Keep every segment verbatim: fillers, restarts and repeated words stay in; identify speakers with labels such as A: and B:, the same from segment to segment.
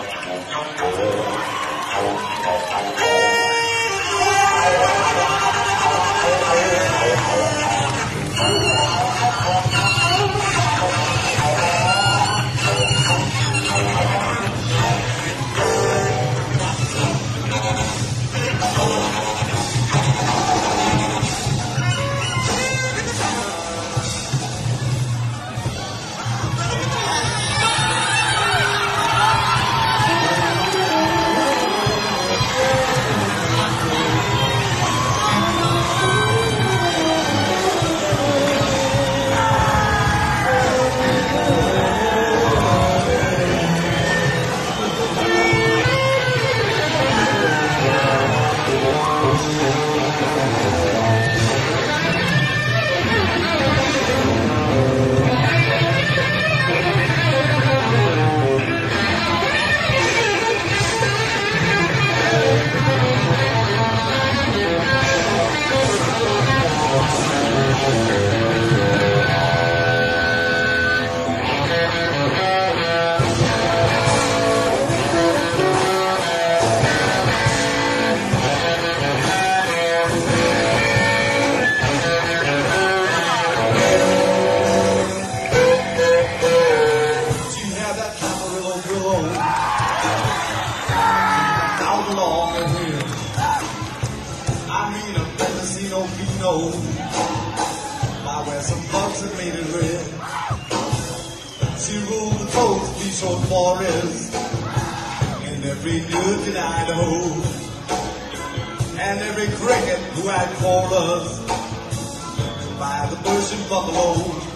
A: By where some bugs had made it red. She ruled the coast, we showed forest, in every nook in Idaho, and every cricket who had chorus by the bush and buffalo.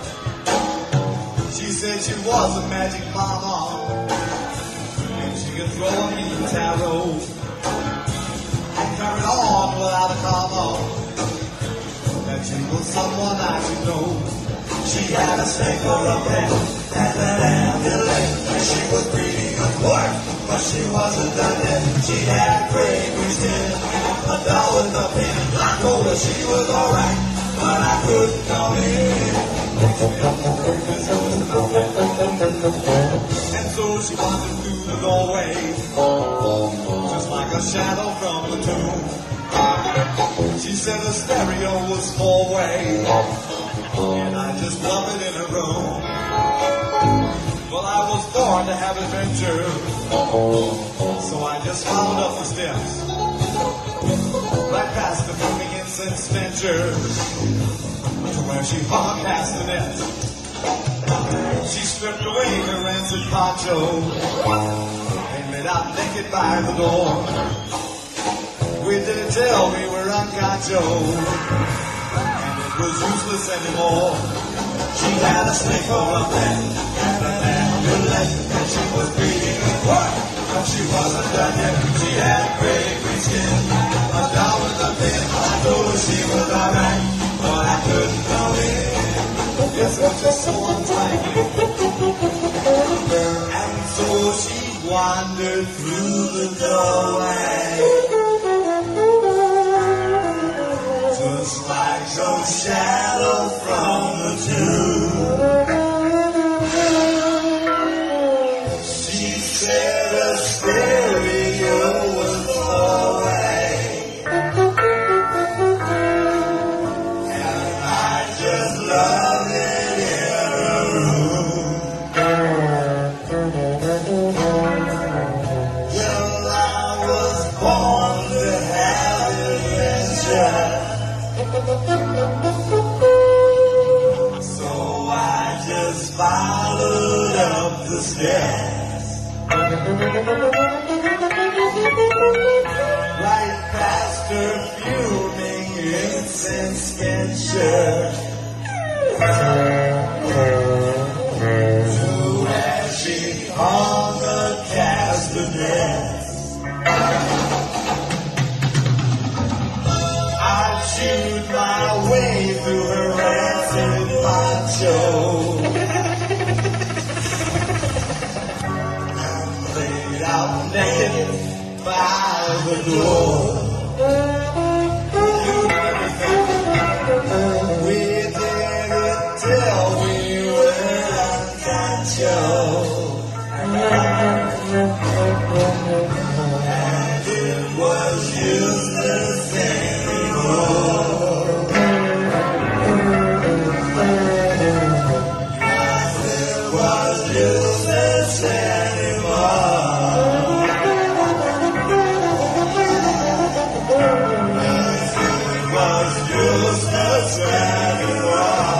A: She said she was a magic mama, and she could throw a mean tarot and carry on without a comma. That she was someone I should know. She had a snake for a pet and an amulet, and she was breeding a dwarf, but she wasn't done yet. She had gray green skin, a doll with a pin. I told her she was alright, but I couldn't come in. And so she wandered through the doorway, just like a shadow from the tomb. She said the stereo was four-way, and I just love it in her room. Well, I was born to have adventure, so I just followed up the steps, right past the booming incense stencher, to where she hung past the net. She stripped away her rancid poncho and made out naked by the door. We didn't tell we were unconcho, and it was useless anymore. She had a snake for a pet and an amulet, and she was breeding a dwarf, but she wasn't done yet. She had gray green skin, a doll with a pin. I told her she was alright, but I couldn't come in. Yes, it was just so untidy. And so she wandered through the doorway, just like some shadow from the tomb. She said a stereo was away, and I just loved it in her room. Well, I was born to have adventure, so I just followed up the steps, right past her fuming incense stencher, to where she hung a castanet. I chewed my way through her rancid poncho and laid out naked by the door. We didn't tell we were unconcho. And it was useless anymore. Yes, it was useless anymore. Yes, it was useless anymore.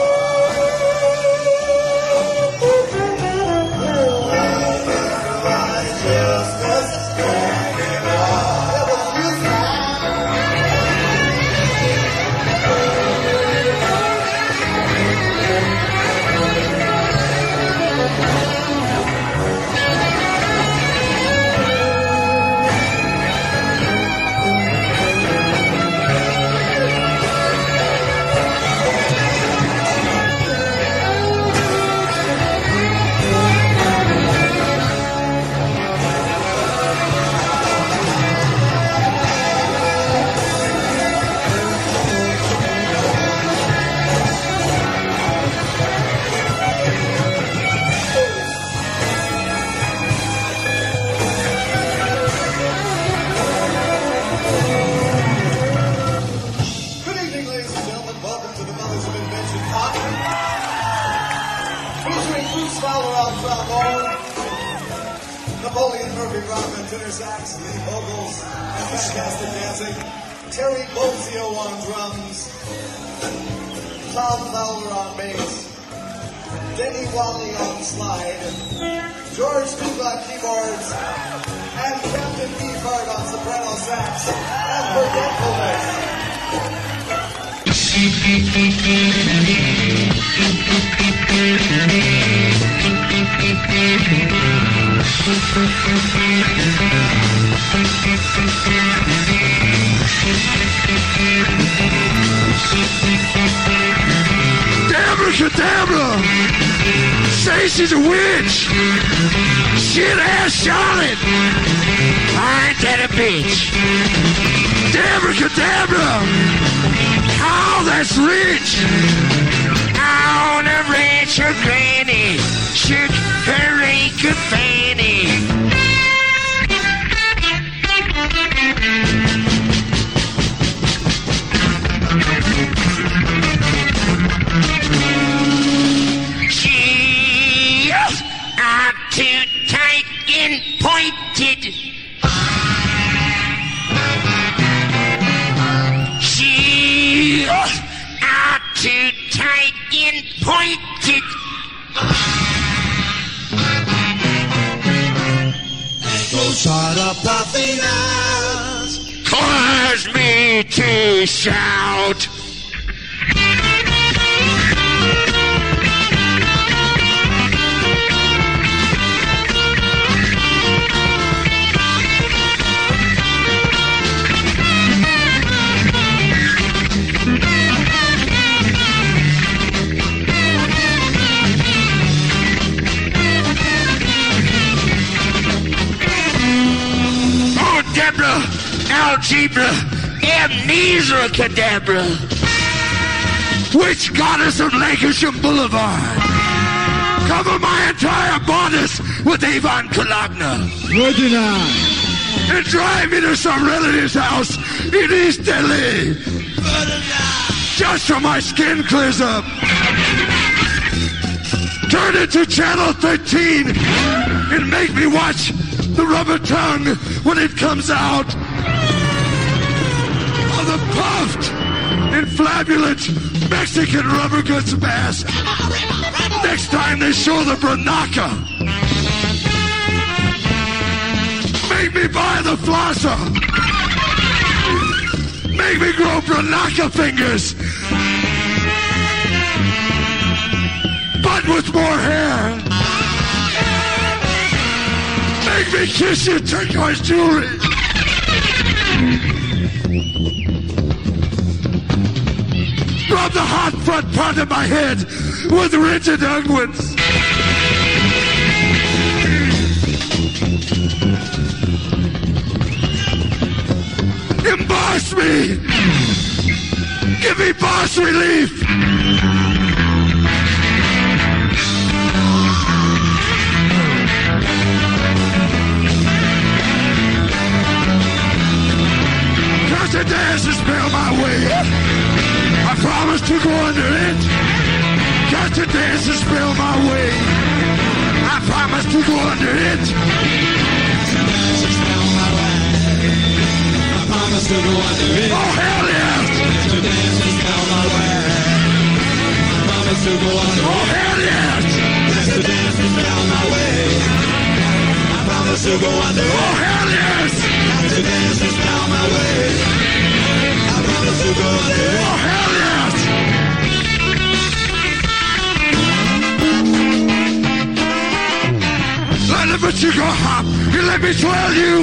B: Napoleon Murphy Rockman, tenor sax, lead vocals, and fantastic dancing. Terry Bozio on drums. Tom Fowler on bass. Denny Wally on slide. George Duba keyboards. And Captain Beefheart on soprano sax. And forgetfulness.
C: Abracadabra! Say she's a witch! Shit ass Charlotte! Ain't that a bitch? Abracadabra! Oh, that's rich! Oh, the rich her granny shook her acre fanny. She ought to tight and pointed. She ought to tight and pointed.
A: Those sort of puffy eyes
C: cause me to shout. Deborah, algebra, amnesia cadabra. Witch goddess of Lancashire Boulevard. Cover my entire bodice with Avon Cologne.
D: Would not?
C: And drive me to some relative's house in East Delhi. Just so my skin clears up. Turn it to channel thirteen and make me watch the rubber tongue when it comes out of the puffed and flabulent Mexican rubber goods mask. Next time they show the Branaka, make me buy the flosser. Make me grow Branaka fingers, but with more hair. Make me kiss your turquoise jewelry. Rub the hot front part of my head with rigid unguents. Emboss me. Give me boss relief. to dance and spell my way. I promise to go under it. Got to dance and spell my way. I promise to go under it.
A: Dance and spell my way. I promise to go under it.
C: Oh, hell yes!
A: To dance and spell my way. I promise to go under it.
C: Oh, hell yes!
A: To dance and spell my way. I promise to go under it.
C: Oh, hell yes!
A: To dance and spell my way. I promise to go under it.
C: Oh, hell yes! Let me you go hop, and let me twirl you.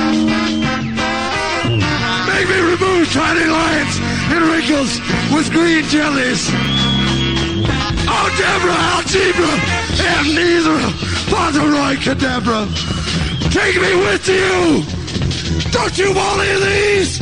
C: Make me remove tiny lines and wrinkles with green jellies. Oh, Deborah, algebra, amnesia, Fauntleroy, cadabra. Take me with you. Don't you want any of these?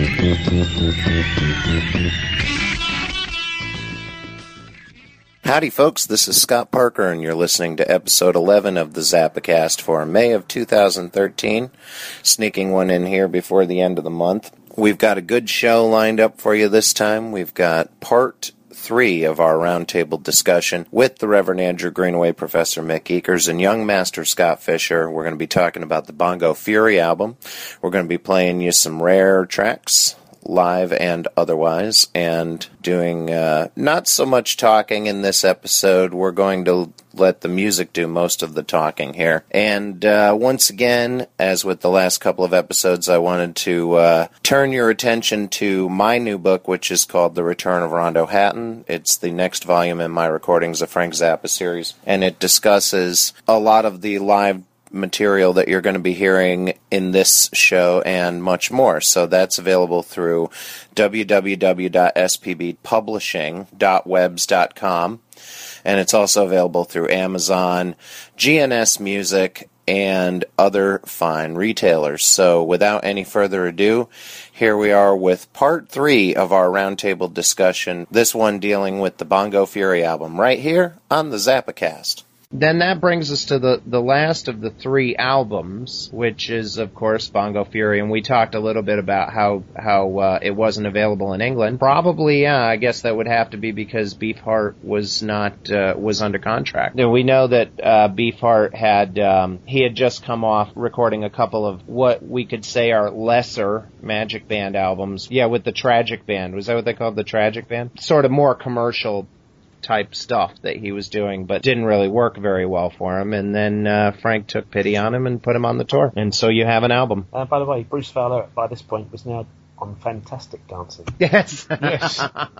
E: Howdy, folks. This is Scott Parker, and you're listening to episode eleven of the Zappacast for May of two thousand thirteen. Sneaking one in here before the end of the month. We've got a good show lined up for you this time. We've got part three of our roundtable discussion with the Reverend Andrew Greenaway, Professor Mick Eakers, and young Master Scott Fisher. We're going to be talking about the Bongo Fury album. We're going to be playing you some rare tracks, live and otherwise, and doing uh, not so much talking in this episode. We're going to let the music do most of the talking here. And uh, once again, as with the last couple of episodes, I wanted to uh, turn your attention to my new book, which is called The Return of Rondo Hatton. It's the next volume in my Recordings of Frank Zappa series, and it discusses a lot of the live material that you're going to be hearing in this show and much more. So that's available through w w w dot s p b publishing dot webs dot com, and it's also available through Amazon, G N S Music, and other fine retailers. So without any further ado, here we are with part three of our roundtable discussion, this one dealing with the Bongo Fury album, right here on the Zappacast.
F: Then that brings us to the, the last of the three albums, which is, of course, Bongo Fury, and we talked a little bit about how how uh, it wasn't available in England. Probably, yeah, I guess that would have to be because Beefheart was not uh, was under contract. Now, we know that uh, Beefheart had um, he had just come off recording a couple of what we could say are lesser Magic Band albums. Yeah, with the Tragic Band. Was that what they called, the Tragic Band? Sort of more commercial type stuff that he was doing, but didn't really work very well for him. And then uh, Frank took pity on him and put him on the tour. And so you have an album.
G: Uh, by the way, Bruce Fowler, by this point, was now on Fantastic Dancing.
F: Yes.
H: Yes.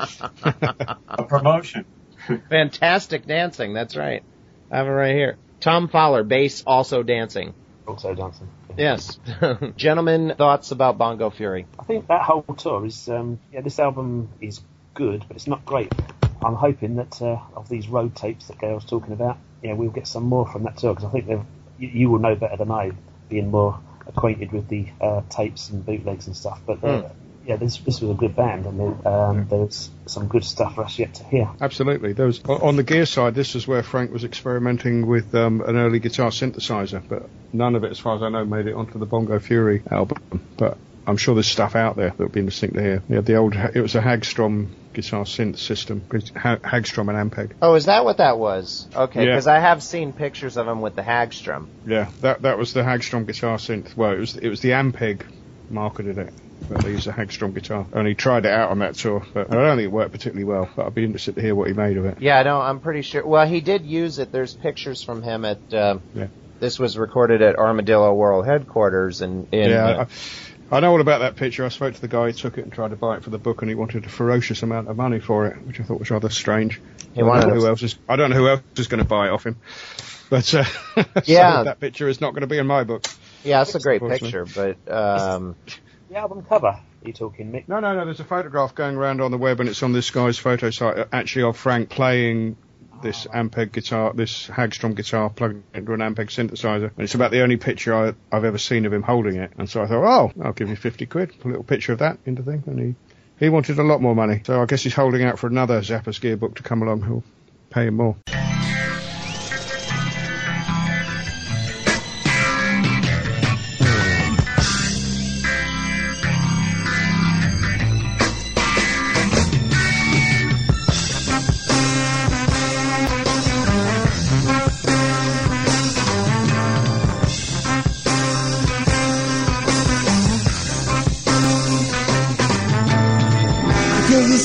H: A promotion.
F: Fantastic Dancing, that's right. I have it right here. Tom Fowler, bass, also dancing.
G: Also dancing.
F: Yes. Gentlemen, thoughts about Bongo Fury?
G: I think that whole tour is, um, yeah, this album is good, but it's not great. I'm hoping that uh, of these road tapes that Gail's talking about, yeah, we'll get some more from that tour, because I think they've, you, you will know better than I, being more acquainted with the uh, tapes and bootlegs and stuff. But uh, mm. yeah, this this was a good band, and there, um, there's some good stuff for us yet to hear.
I: Absolutely. There was, on the gear side, this is where Frank was experimenting with um, an early guitar synthesizer, but none of it, as far as I know, made it onto the Bongo Fury album. But I'm sure there's stuff out there that would be interesting to hear. Yeah, the old, it was a Hagstrom guitar synth system, Hagstrom and Ampeg.
F: Oh, is that what that was? Okay, because
I: yeah.
F: I have seen pictures of him with the Hagstrom.
I: Yeah, that that was the Hagstrom guitar synth. Well, it was it was the Ampeg marketed it, but they used a Hagstrom guitar. And he tried it out on that tour, but I don't think it worked particularly well. But I'd be interested to hear what he made of it.
F: Yeah, no, I'm pretty sure. Well, he did use it. There's pictures from him at. Uh,
I: yeah.
F: This was recorded at Armadillo World Headquarters, and in, in
I: yeah.
F: uh,
I: I, I know all about that picture. I spoke to the guy who took it and tried to buy it for the book, and he wanted a ferocious amount of money for it, which I thought was rather strange.
F: He
I: I,
F: wanted
I: don't know who else is, I don't know who else is going to buy it off him. But uh,
F: yeah.
I: so that picture is not going to be in my book.
F: Yeah, it's a great picture, but... Um,
G: the album cover, are you talking, Mick?
I: No, no, no, there's a photograph going around on the web, and it's on this guy's photo site, actually of Frank playing this Ampeg guitar, this Hagstrom guitar plugged into an Ampeg synthesizer. And it's about the only picture I, I've ever seen of him holding it. And so I thought, oh, I'll give you fifty quid, a little picture of that into thing. And he, he wanted a lot more money. So I guess he's holding out for another Zappa's Gear book to come along who'll pay him more.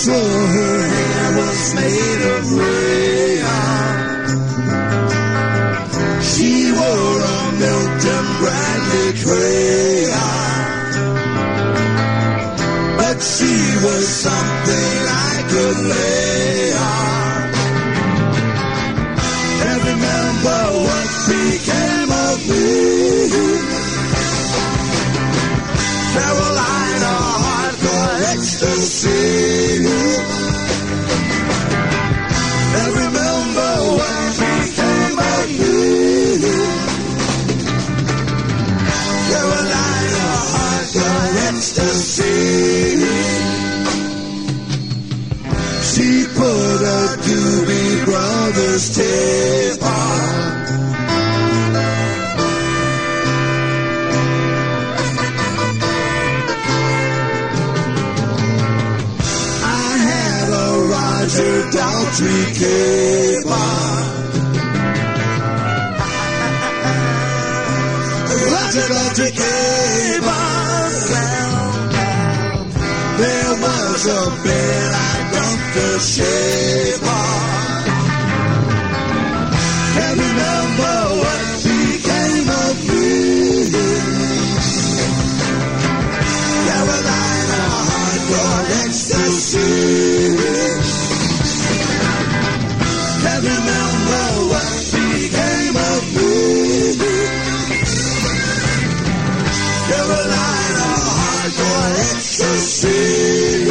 C: swore her hair was made of rayon. She wore a Milton Bradley crayon. But she was something I could lay on. And remember what became of me. Carolina hardcore ecstasy. And remember what became of me. Carolina hardcore ecstasy. She put a Doobie Brothers tape on. I had a Roger Daltrey cape on. Roger Daltrey cape on. There was a bed I dumped a shave on. Can't remember what became of me. Carolina hardcore ecstasy. Can't remember what became of me. Carolina hardcore ecstasy.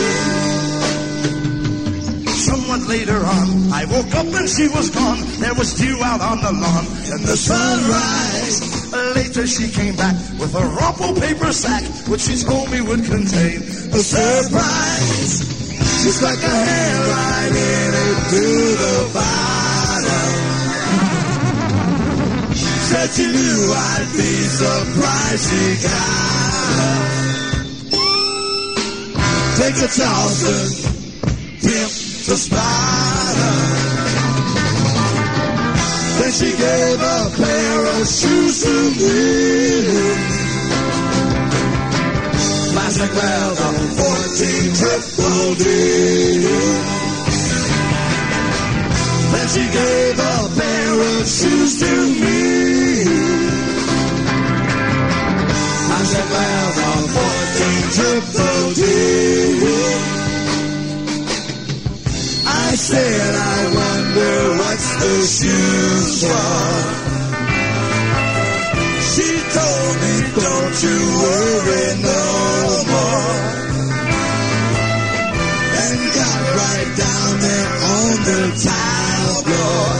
C: Somewhat later on, I woke up and she was gone. There was dew out on the lawn and the sunrise. Later she came back with a rumple paper sack, which she told me would contain a surprise. She's like a hair right in it to the bottom. Said she knew I'd be surprised she got her. Take a Charleston, pimp the spider. Then she gave a pair of shoes to me. Plastic leather, fourteen triple D. Then she gave a pair of shoes to me. Plastic leather, fourteen triple D. I said, I wonder what's the shoes for. She told me, don't you worry no more. And got right down there on the tile floor.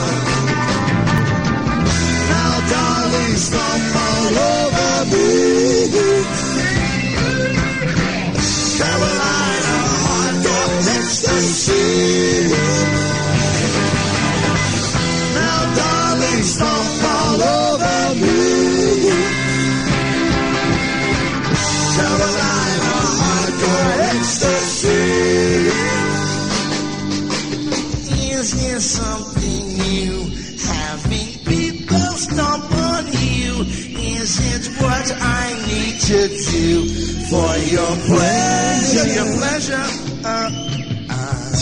C: Now, darling, stomp all over me. Carolina hardcore ecstasy. Now, darling, stomp all over me. Carolina hardcore ecstasy. Is there something new? Having people stomp on you? Is it what I need to do for your pleasure? Your pleasure? Uh, uh.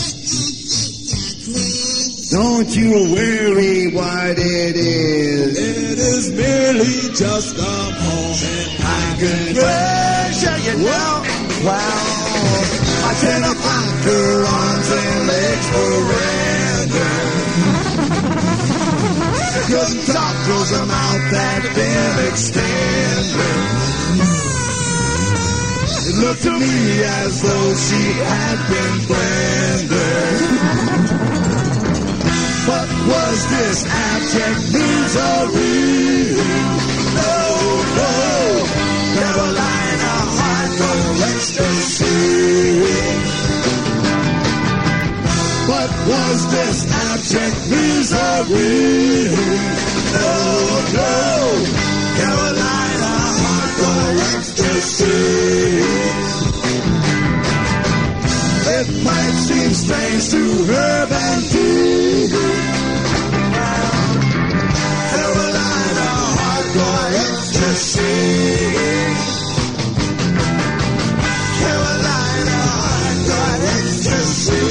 C: Don't you worry what it is. It is merely just a moment I can treasure, you know. Wow. I cannot find her arms and legs for random. Couldn't talk close her mouth that been extended. It looked to me as though she had been blended. But was this abject misery? No, no, Carolina hardcore ecstasy. But was this abject misery? No, no, Carolina hardcore ecstasy. It might seem strange to her than to Carolina hardcore ecstasy. Carolina hardcore ecstasy.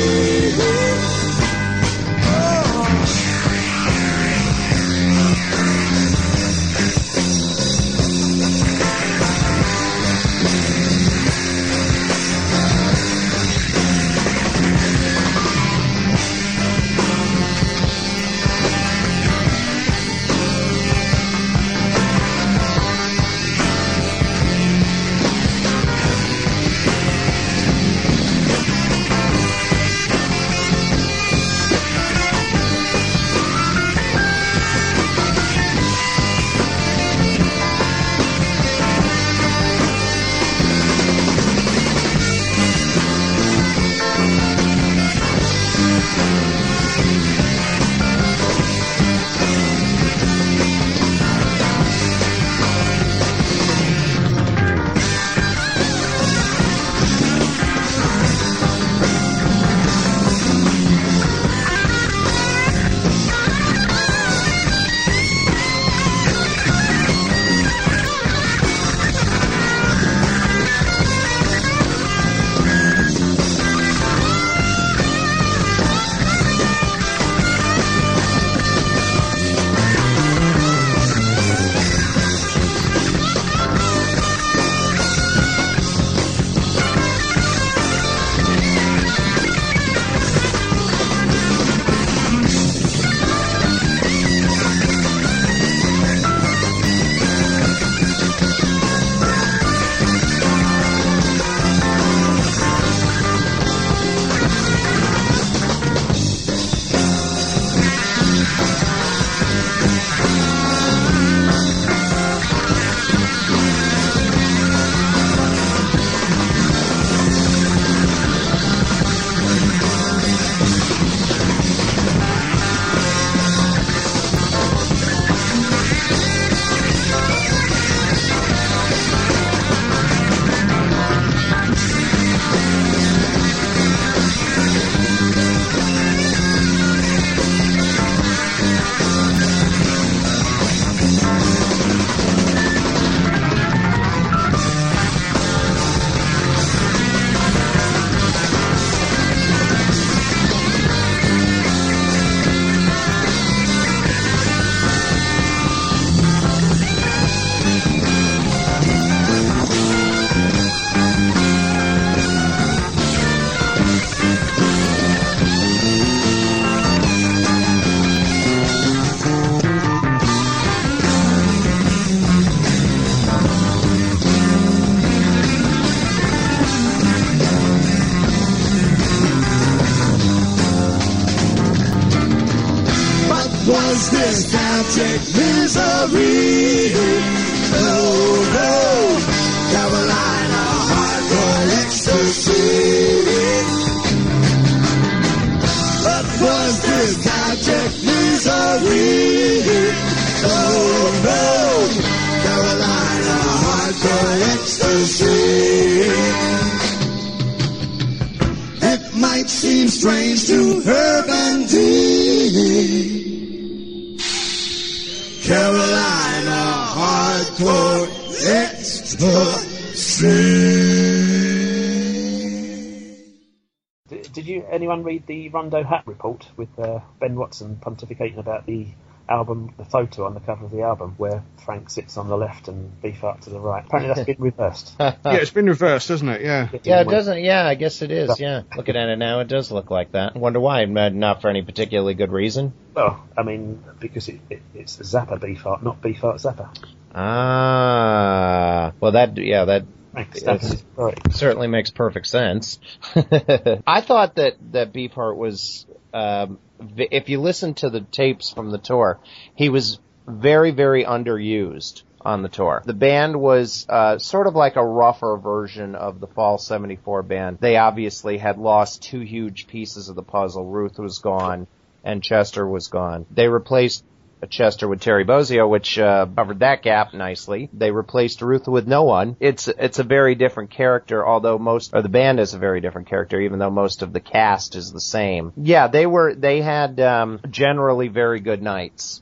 C: was this abject misery? Oh no, Carolina hardcore ecstasy. What was this abject misery? Oh no, Carolina hardcore ecstasy. It might seem strange to Herb and Dee. Carolina hardcore ecstasy.
G: Did, did you anyone read the Rondo Hat report with uh, Ben Watson pontificating about the album, the photo on the cover of the album where Frank sits on the left and Beefheart to the right? Apparently that's been reversed.
I: Yeah, it's been reversed, hasn't it? Yeah.
F: Yeah, it doesn't. Yeah, I guess it is. Yeah, looking at it now, it does look like that. I wonder why. Not for any particularly good reason.
G: Well, I mean, because it, it, it's Zappa Beefheart, not Beefheart Zappa.
F: Ah, well, that yeah, that
G: Is,
F: certainly makes perfect sense. I thought that that Beefheart was. Um, if you listen to the tapes from the tour, he was very, very underused on the tour. The band was uh, sort of like a rougher version of the Fall seventy-four band. They obviously had lost two huge pieces of the puzzle. Ruth was gone, and Chester was gone. They replaced Chester with Terry Bozzio, which uh, covered that gap nicely. They replaced Ruth with no one. It's it's a very different character, although most or the band is a very different character, even though most of the cast is the same. Yeah, they were they had um, generally very good nights.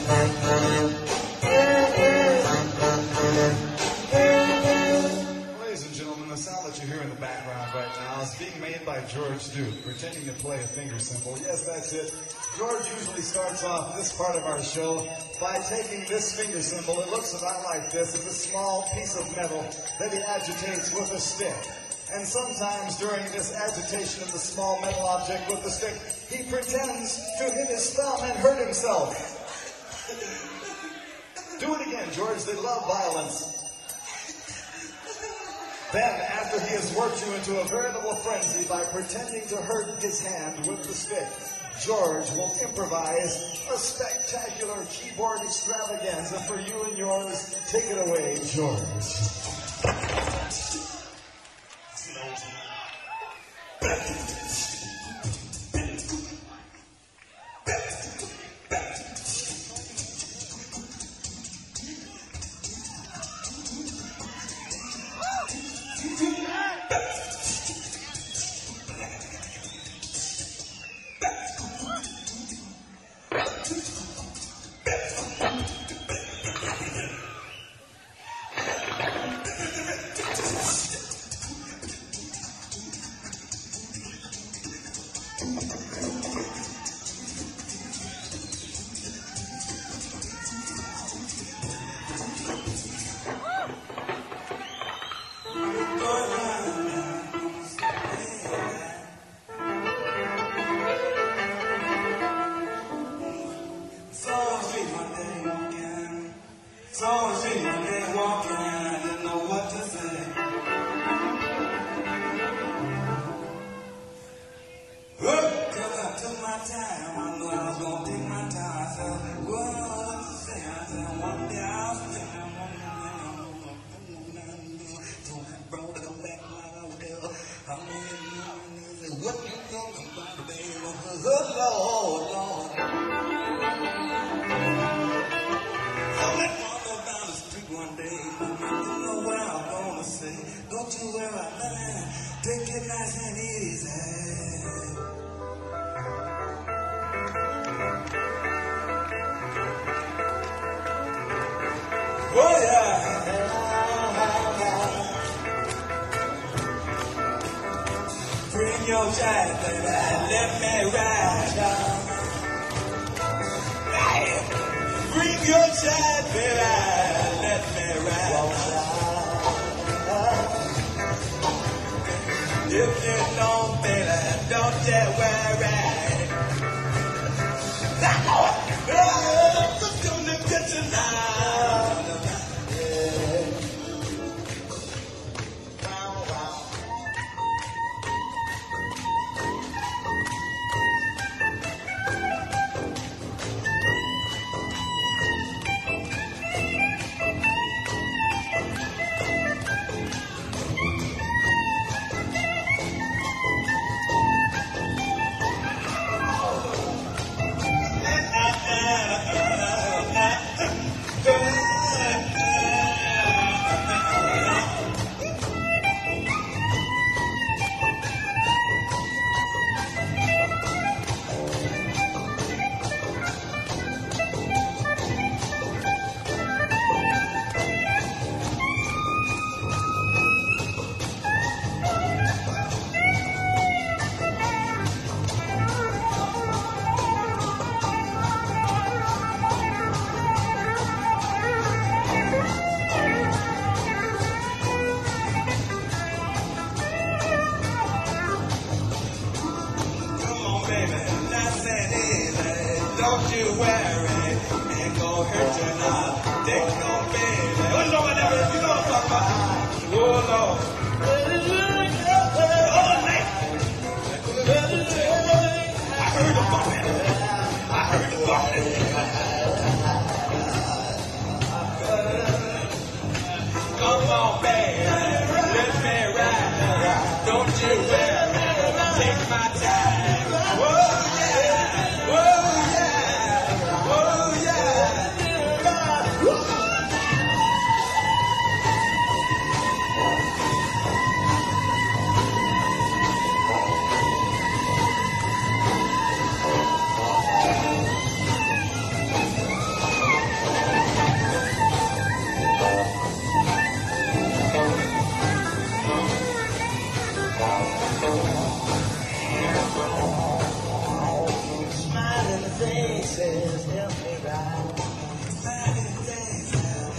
B: Ladies and gentlemen, the sound that you hear in the background right now is being made by George Duke, pretending to play a finger cymbal. Yes, that's it. George usually starts off this part of our show by taking this finger cymbal. It looks about like this. It's a small piece of metal that he agitates with a stick. And sometimes during this agitation of the small metal object with the stick, he pretends to hit his thumb and hurt himself. Do it again, George. They love violence. Then, after he has worked you into a veritable frenzy by pretending to hurt his hand with the stick, George will improvise a spectacular keyboard extravaganza for you and yours. Take it away, George.
A: Don't you worry, ain't gonna hurt you now. Take no baby. Oh, no, I never, you know what I'm talking about. Oh, Lord. I heard the bumping. I heard the bumping. Come on, baby. Let me ride. Don't you worry. Take my time. Whoa, yeah. Whoa, yeah. Whoa, yeah. Smiling faces help me ride. Smiling faces.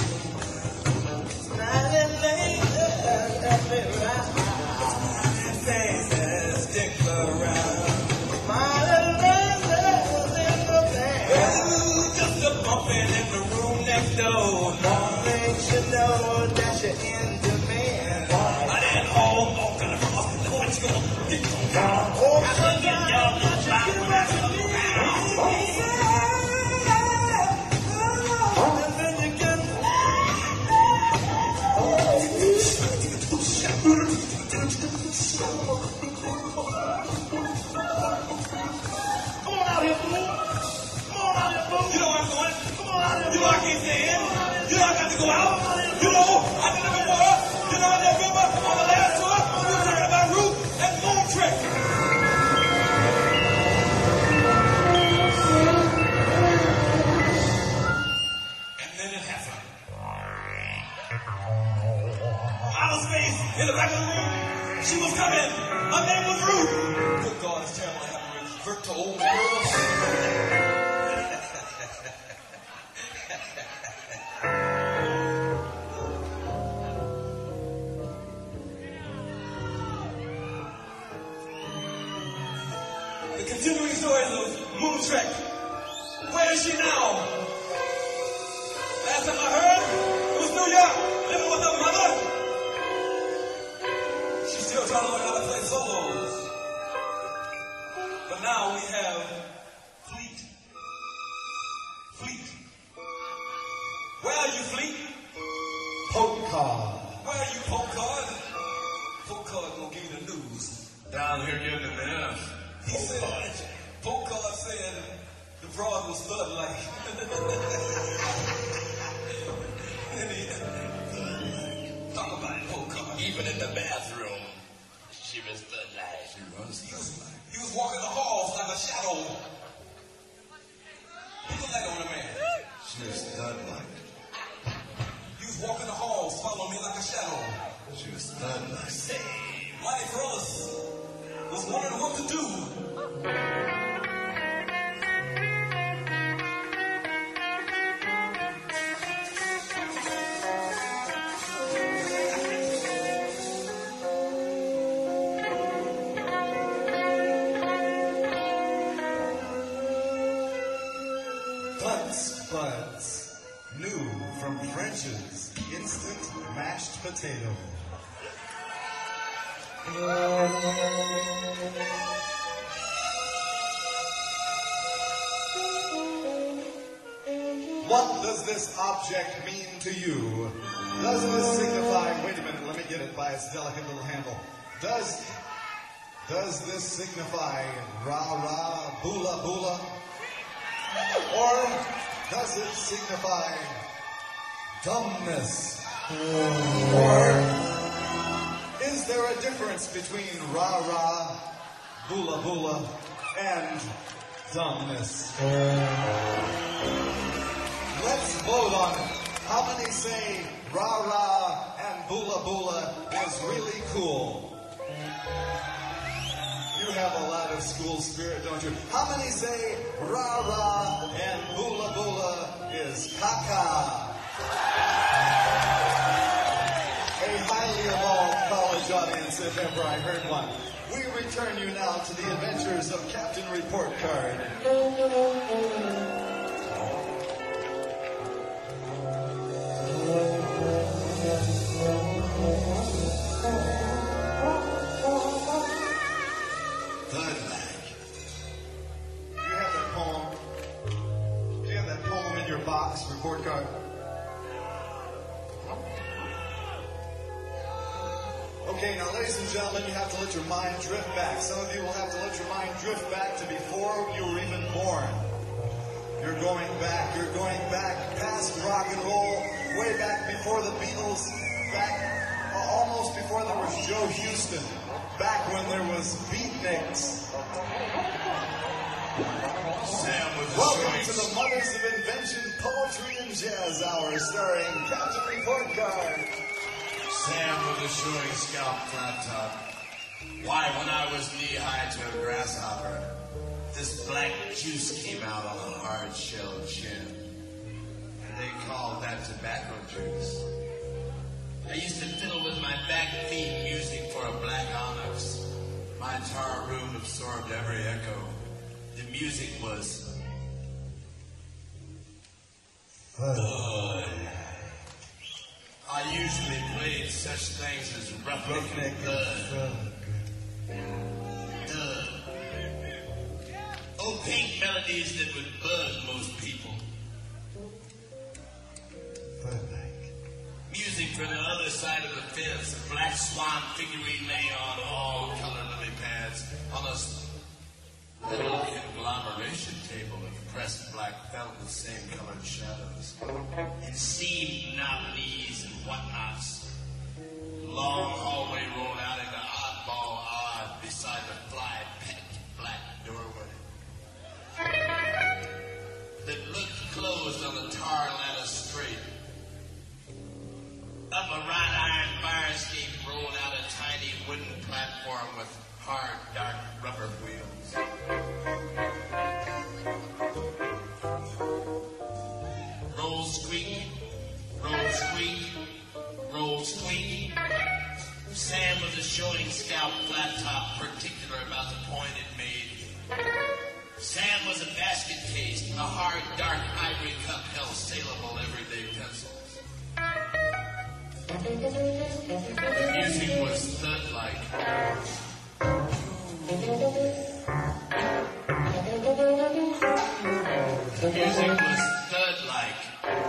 A: Smiling faces help me ride. Smiling faces stick around. Smiling faces in the band. Just a bumping in the room next door. One makes you know that you're in demand. And then all walking across the door, it's gonna get you down. Oh, I can get down the track when I come around. And then you get come on out here, fool. Come on out here, fool. You know where I'm going. Come on out here. You know I can't stay in. You know I got to go out. You know I did it before. You know I remember on the last tour, we were talking about Ruth and Moon Trick. And then it happened. Outer space, in the back of the room, she was coming. Her name was Ruth. Good God, it's terrible to have to revert to old girls. The continuing stories of Moon Trek. Where is she now? Last time I heard, it was New York, living with her mother. She's still trying to learn how to play solos. But now we have Fleet. Fleet. Where are you, Fleet? Poke card. Where are you, Poke card? Poke card gonna give you the news. Down here getting the news. He said, Poke card said the broad was flood-like. And he, talk about it, Poke card. Even in the bathroom, she was flood-like. She was he was, he was walking the halls like a shadow. Look at that on the man. She was flood-like. He was walking the halls, following me like a shadow. She was flood-like. Say, Mighty Corellis was wondering what to do. Buds, buds, new from French's instant mashed potato. What does this object mean to you? Does this signify, wait a minute, let me get it by its delicate little handle. Does, does this signify rah-rah, boola-boola? Or does it signify dumbness? Or is there a difference between rah-rah, boola-boola, and dumbness? Let's vote on it. How many say rah-rah and boola-boola is really cool? You have a lot of school spirit, don't you? How many say rah-rah and boola-boola is caca? A highly evolved college audience, if ever I heard one.
B: we return you now to the adventures of Captain Report Card. Report card. Okay, now ladies and gentlemen, you have to let your mind drift back. Some of you will have to let your mind drift back to before you were even born. You're going back, you're going back past rock and roll, way back before the Beatles, back uh, almost before there was Joe Houston, back when there was beatniks.
A: Sam with the
B: Welcome to the Mothers of Invention Poetry and Jazz Hour, starring Captain Report Card.
A: Sam with the showing scalp flat top. Why, when I was knee-high to a grasshopper, this black juice came out on a hard-shelled chin. And they called that tobacco juice. I used to fiddle with my back feet music for a black onyx. My entire room absorbed every echo. The music was Thud. I usually played such things as Roughneck and Thud. Thud. Opaque melodies that would buzz most people. Music from the other side of the fence. A black swan figurine laying on all color lily pads on a little conglomeration table of pressed black felt with same colored shadows, and steamed nominees and whatnots. Long hallway rolled out into oddball odd beside the fly-packed black doorway that looked closed on the tar lattice straight. Up a wrought iron fire escape rolled out a tiny wooden platform with hard, dark rubber wheels. Roll squeak, roll squeak, roll squeak. Sam with a showing scalp flat top, particular about the point it made. Sam was a basket case, a hard, dark ivory cup held saleable everyday pencils. The music was thud-like. The music was thud-like.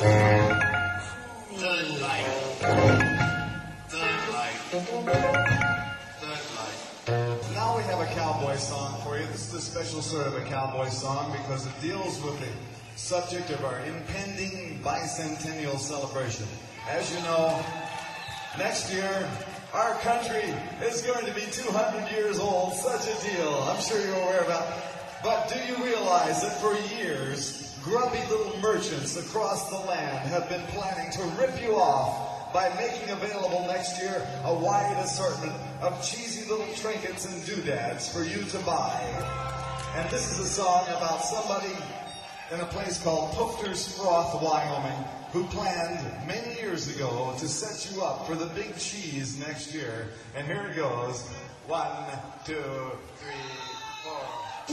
A: Thud-like. Thud-like. Thud-like.
B: Now we have a cowboy song for you. This is a special sort of a cowboy song because it deals with the subject of our impending bicentennial celebration. As you know, next year, our country is going to be two hundred years old. Such a deal. I'm sure you're aware about it. But do you realize that for years, grubby little merchants across the land have been planning to rip you off by making available next year a wide assortment of cheesy little trinkets and doodads for you to buy. And this is a song about somebody in a place called Poofter's Froth, Wyoming, who planned many years ago to set you up for the big cheese next year. And here it goes. One, two, three, four.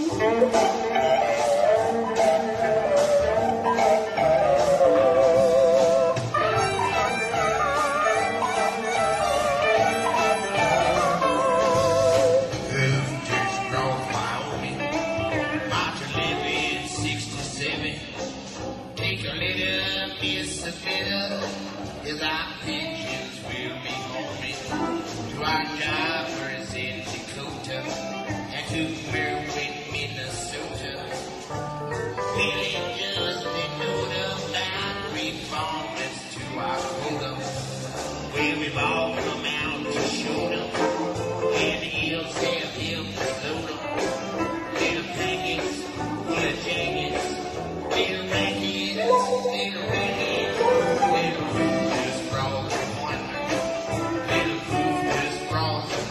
A: His opinions will be homing to our jobbers in Dakota and to Merwin, Minnesota. Feeling just a note about reformers to our quota. Well, we've all come out to show them, and the hills have helped to load them. Little packets, little jackets, little rackets, little rackets, little Little proof just brought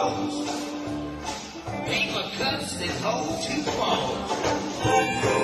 J: clothes. Paper cuts that hold two clothes.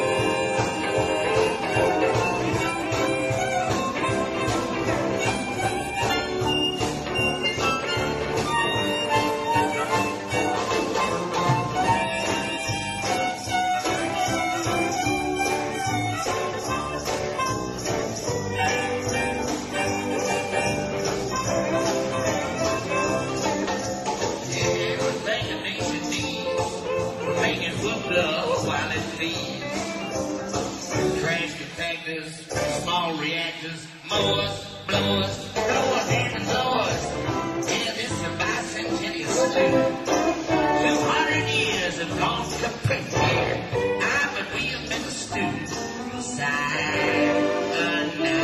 J: Small reactors, mowers, blowers, blowers, and blowers. Yeah, this is a bicentennial stew. Two hundred years have gone kaput here. I but we have been stewed. Cyanide,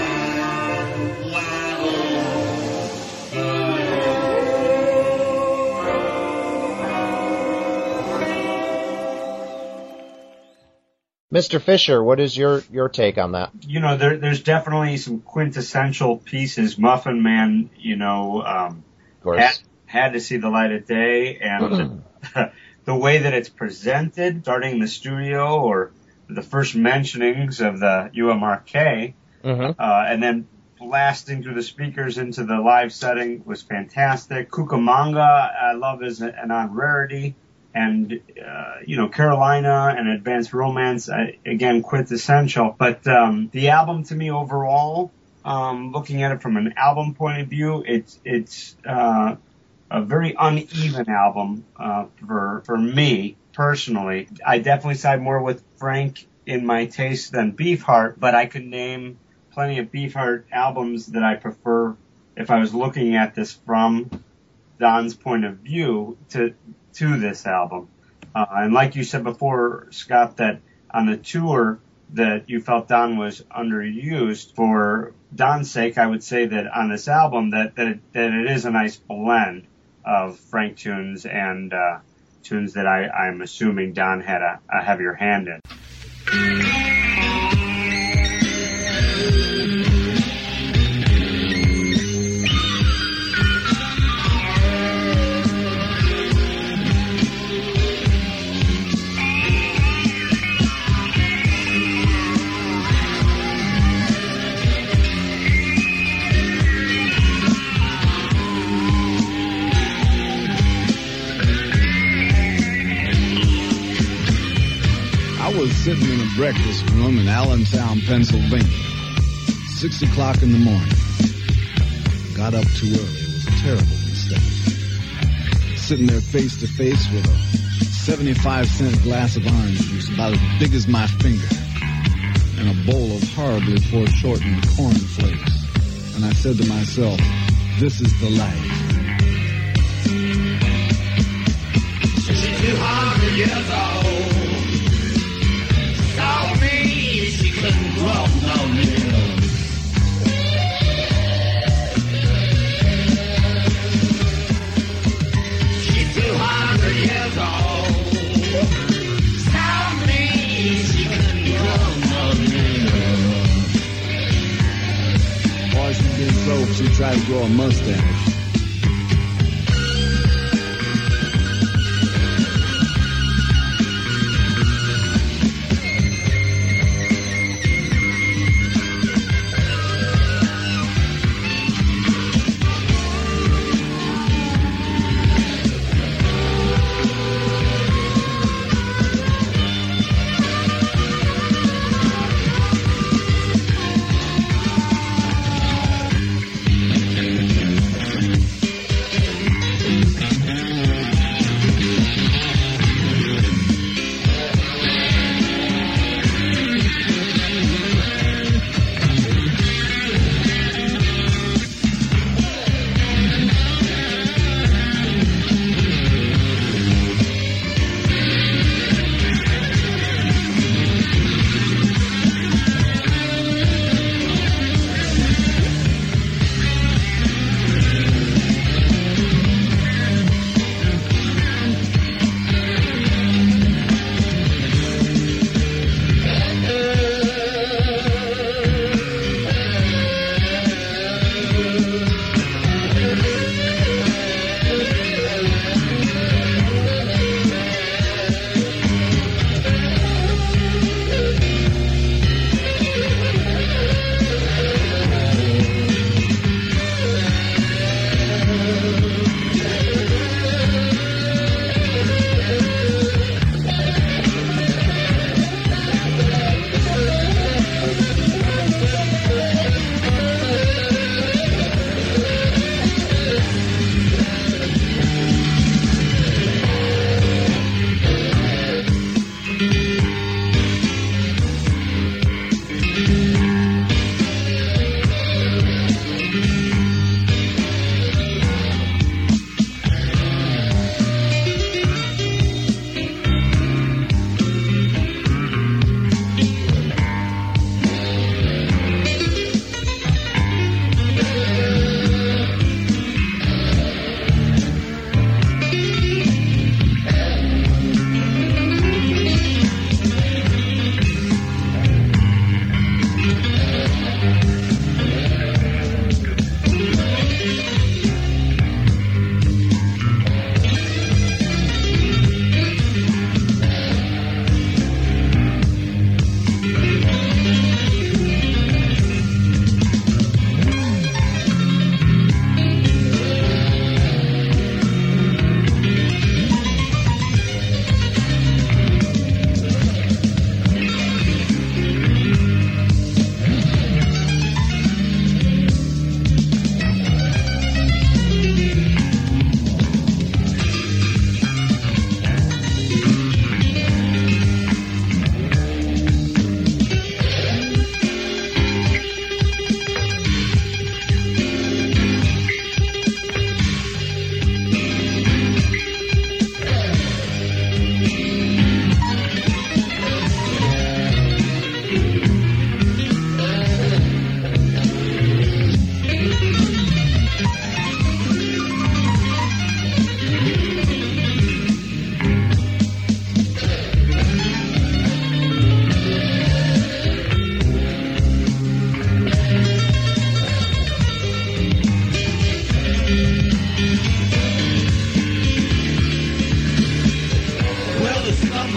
F: Mister Fisher, what is your, your take on that?
H: You know, there, there's definitely some quintessential pieces. Muffin Man, you know, um,
F: of course.
H: Had, had to see the light of day, and the way that it's presented, starting in the studio or the first mentionings of the U M R K,
F: mm-hmm.
H: uh, and then blasting through the speakers into the live setting was fantastic. Cucamonga, I love as an on rarity. And, uh, you know, Carolina and Advanced Romance, uh, again, quintessential. But um, the album to me overall, um, looking at it from an album point of view, it's it's uh, a very uneven album uh, for for me personally. I definitely side more with Frank in my taste than Beefheart, but I could name plenty of Beefheart albums that I prefer if I was looking at this from Don's point of view to to this album. Uh, and like you said before, Scott, that on the tour that you felt Don was underused. For Don's sake, I would say that on this album that that it, that it is a nice blend of Frank tunes and uh, tunes that I, I'm assuming Don had a, a heavier hand in.
D: I was sitting in a breakfast room in Allentown, Pennsylvania. Six o'clock in the morning. Got up too early. It was a terrible mistake. Sitting there face to face with a seventy-five cent glass of orange juice about as big as my finger and a bowl of horribly foreshortened cornflakes. And I said to myself, this is the life.
J: She's two hundred years old. Told me she couldn't grow no little. She's two hundred years old. Told me she couldn't grow no little.
D: Boy, she's been so she tried to grow a mustache.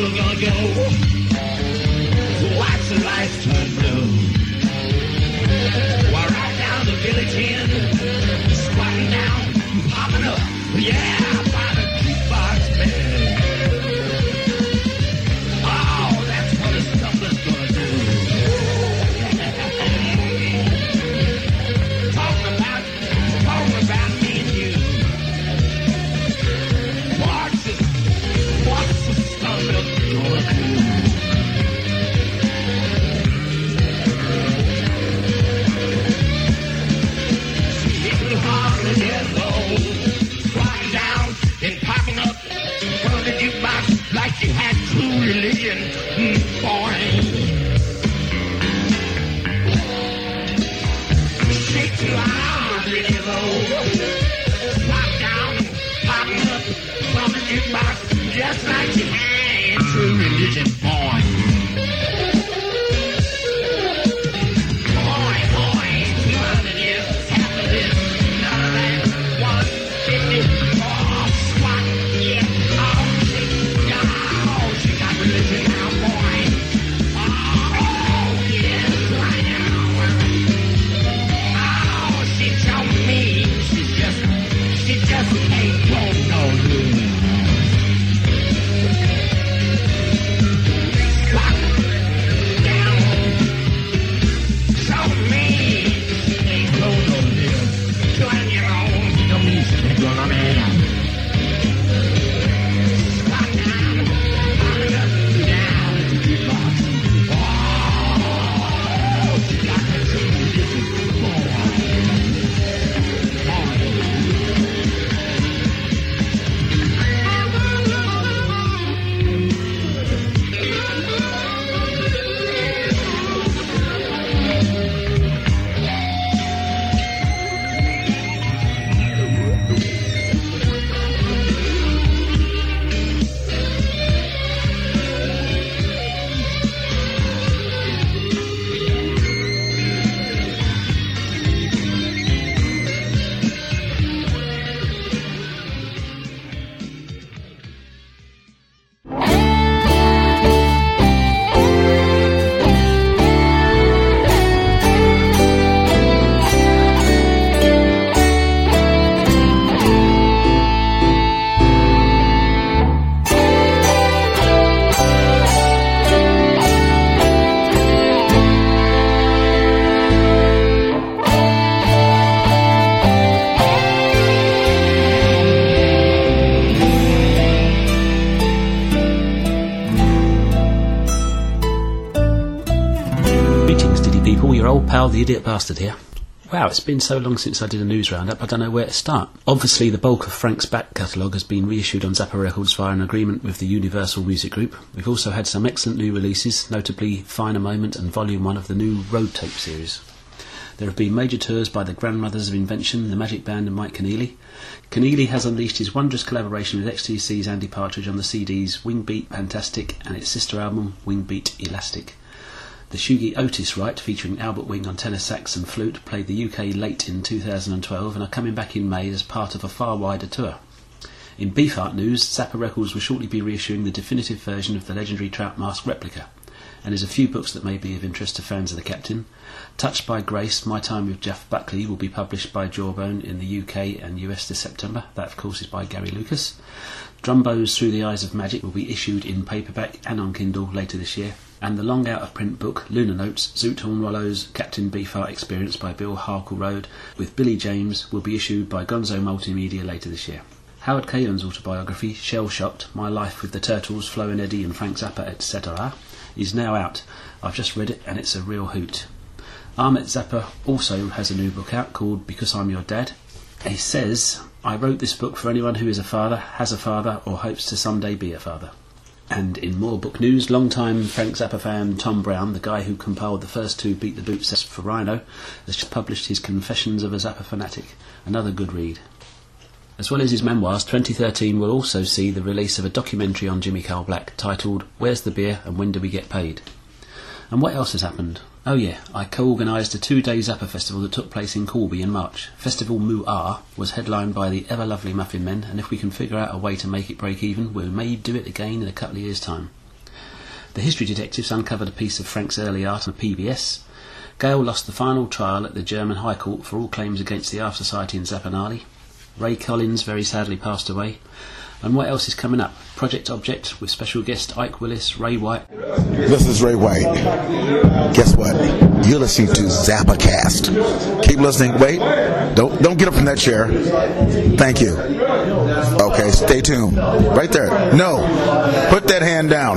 J: we're gonna go. Watch the lights turn blue. We're right down the village inn, squatting down, popping up, yeah, by the jukebox bed. Oh, that's what a stumbler's gonna do. Talking about, talking about me and you. What's the, what's the stumbler gonna do? Like you had true religion, mm, boy. Shake your arm, little old. Pop down, popping up from the jukebox, just like you had true religion, boy. Boy, boy, two hundred years, half of this, none of that, one fifty, oh, squat, yeah, oh, religion now, boy. Oh, yes, I know. Oh, she told me she just, she just ain't don't know you. Squat down. Told me she ain't don't know you. Doing your own, don't mean she ain't gonna man.
K: Pal, the Idiot Bastard here. Wow, it's been so long since I did a news roundup, I don't know where to start. Obviously, the bulk of Frank's back catalogue has been reissued on Zappa Records via an agreement with the Universal Music Group. We've also had some excellent new releases, notably Finer Moment and Volume one of the new Road Tape series. There have been major tours by the Grandmothers of Invention, the Magic Band and Mike Keneally. Keneally has unleashed his wondrous collaboration with X T C's Andy Partridge on the C Ds Wing Beat Fantastic and its sister album Wing Beat Elastic. The Shugi Otis Right, featuring Albert Wing on tenor sax and flute, played the U K late in two thousand twelve and are coming back in May as part of a far wider tour. In Beefheart news, Zappa Records will shortly be reissuing the definitive version of the legendary Trout Mask replica, and there's a few books that may be of interest to fans of the Captain. Touched by Grace, My Time with Jeff Buckley will be published by Jawbone in the U K and U S this September. That, of course, is by Gary Lucas. Drumbo's Through the Eyes of Magic will be issued in paperback and on Kindle later this year. And the long out-of-print book, Lunar Notes, Zoot Hornwallow's Captain Beefheart Experience by Bill Harkleroad with Billy James will be issued by Gonzo Multimedia later this year. Howard Kalin's autobiography, Shell Shocked, My Life with the Turtles, Flo and Eddie and Frank Zappa, et cetera, is now out. I've just read it and it's a real hoot. Ahmet Zappa also has a new book out called Because I'm Your Dad. He says, I wrote this book for anyone who is a father, has a father, or hopes to someday be a father. And in more book news, long-time Frank Zappa fan Tom Brown, the guy who compiled the first two Beat the Boot sets for Rhino, has just published his Confessions of a Zappa Fanatic, another good read. As well as his memoirs, twenty thirteen will also see the release of a documentary on Jimmy Carl Black titled Where's the Beer and When Do We Get Paid? And what else has happened? Oh yeah, I co-organised a two-day Zappa festival that took place in Corby in March. Festival Moo-Ah was headlined by the ever-lovely Muffin Men, and if we can figure out a way to make it break even, we may do it again in a couple of years' time. The History Detectives uncovered a piece of Frank's early art on P B S. Gale lost the final trial at the German High Court for all claims against the Art Society in Zapanali. Ray Collins very sadly passed away. And what else is coming up? Project Object with special guest Ike Willis, Ray White.
L: This is Ray White. Guess what? You're listening to ZappaCast. Keep listening. Wait. Don't don't get up from that chair. Thank you. Okay, stay tuned. Right there. No. Put that hand down.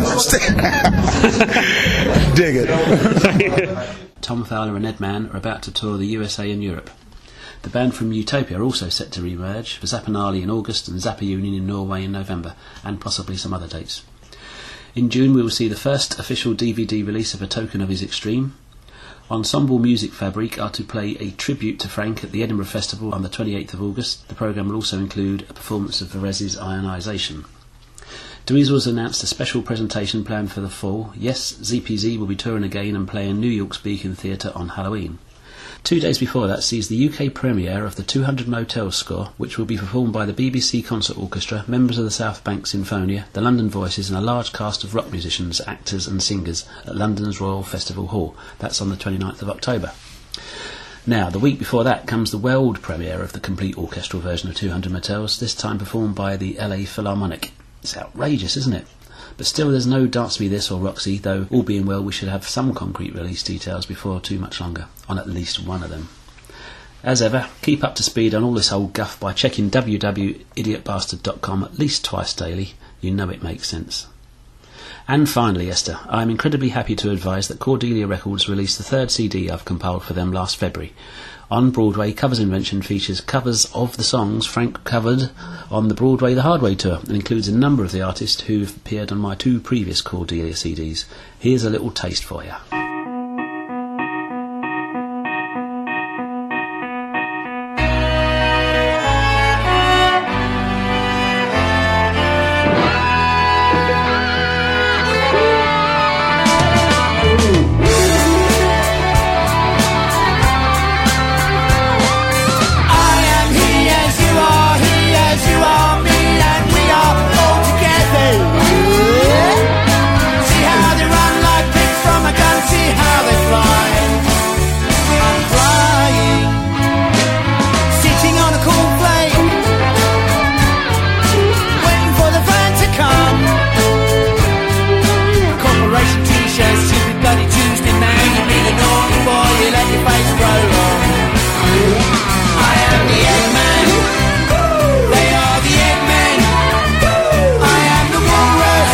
L: Dig it.
K: Tom Fowler and Ed Mann are about to tour the U S A and Europe. The band from Utopia are also set to re-emerge for Zapanali in August and Zappa Union in Norway in November, and possibly some other dates. In June we will see the first official D V D release of A Token of His Extreme. Ensemble Music Fabrique are to play a tribute to Frank at the Edinburgh Festival on the twenty-eighth of August. The programme will also include a performance of Varèse's Ionisation. Dweezil's announced a special presentation planned for the fall. Yes, Z P Z will be touring again and playing New York's Beacon Theatre on Halloween. Two days before that sees the U K premiere of the two hundred Motels score, which will be performed by the B B C Concert Orchestra, members of the South Bank Sinfonia, the London Voices and a large cast of rock musicians, actors and singers at London's Royal Festival Hall. That's on the twenty-ninth of October. Now, the week before that comes the world premiere of the complete orchestral version of two hundred Motels, this time performed by the L A Philharmonic. It's outrageous, isn't it? But still, there's no Dance Me This or Roxy, though all being well we should have some concrete release details before too much longer, on at least one of them. As ever, keep up to speed on all this old guff by checking w w w dot idiot bastard dot com at least twice daily. You know it makes sense. And finally, Esther, I am incredibly happy to advise that Cordelia Records released the third C D I've compiled for them last February. On Broadway, Covers Invention features covers of the songs Frank covered on the Broadway The Hard Way tour and includes a number of the artists who've appeared on my two previous Cordelia C Ds. Here's a little taste for you.
M: See how they run like pigs from a gun, see how they fly. I'm flying, sitting on a cool plane, waiting for the van to come. Corporation t-shirts, stupid bloody Tuesday man, you be the naughty boy, you let your face grow long. I am the Eggman, they are the Eggmen. I am the walrus,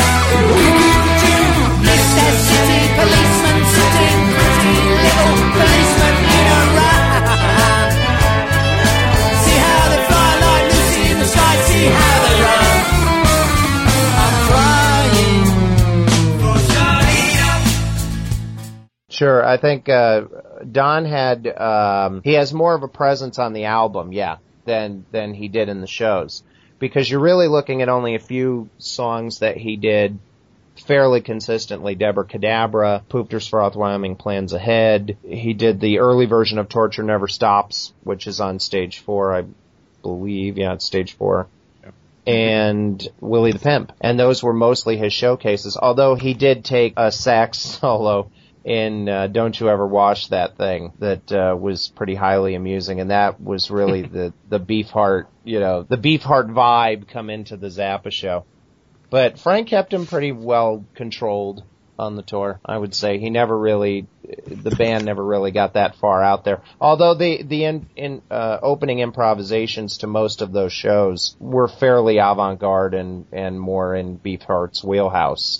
M: Mister City Policeman, sitting pretty little policeman in a run. See how they fly like Lucy in the sky, see how they run. I'm flying for Charlie.
F: Sure, I think uh, Don had um, he has more of a presence on the album, yeah, than than he did in the shows, because you're really looking at only a few songs that he did fairly consistently. Deborah Cadabra, Poopters Froth, Wyoming Plans Ahead. He did the early version of Torture Never Stops, which is on stage four, I believe. Yeah, it's stage four. And Willie the Pimp. And those were mostly his showcases, although he did take a sax solo in uh, Don't You Ever Wash That Thing that uh, was pretty highly amusing, and that was really the, the Beefheart, you know, the Beefheart vibe come into the Zappa show. But Frank kept him pretty well controlled on the tour, I would say. He never really, the band never really got that far out there. Although the, the in, in, uh, opening improvisations to most of those shows were fairly avant-garde and, and more in Beefheart's wheelhouse.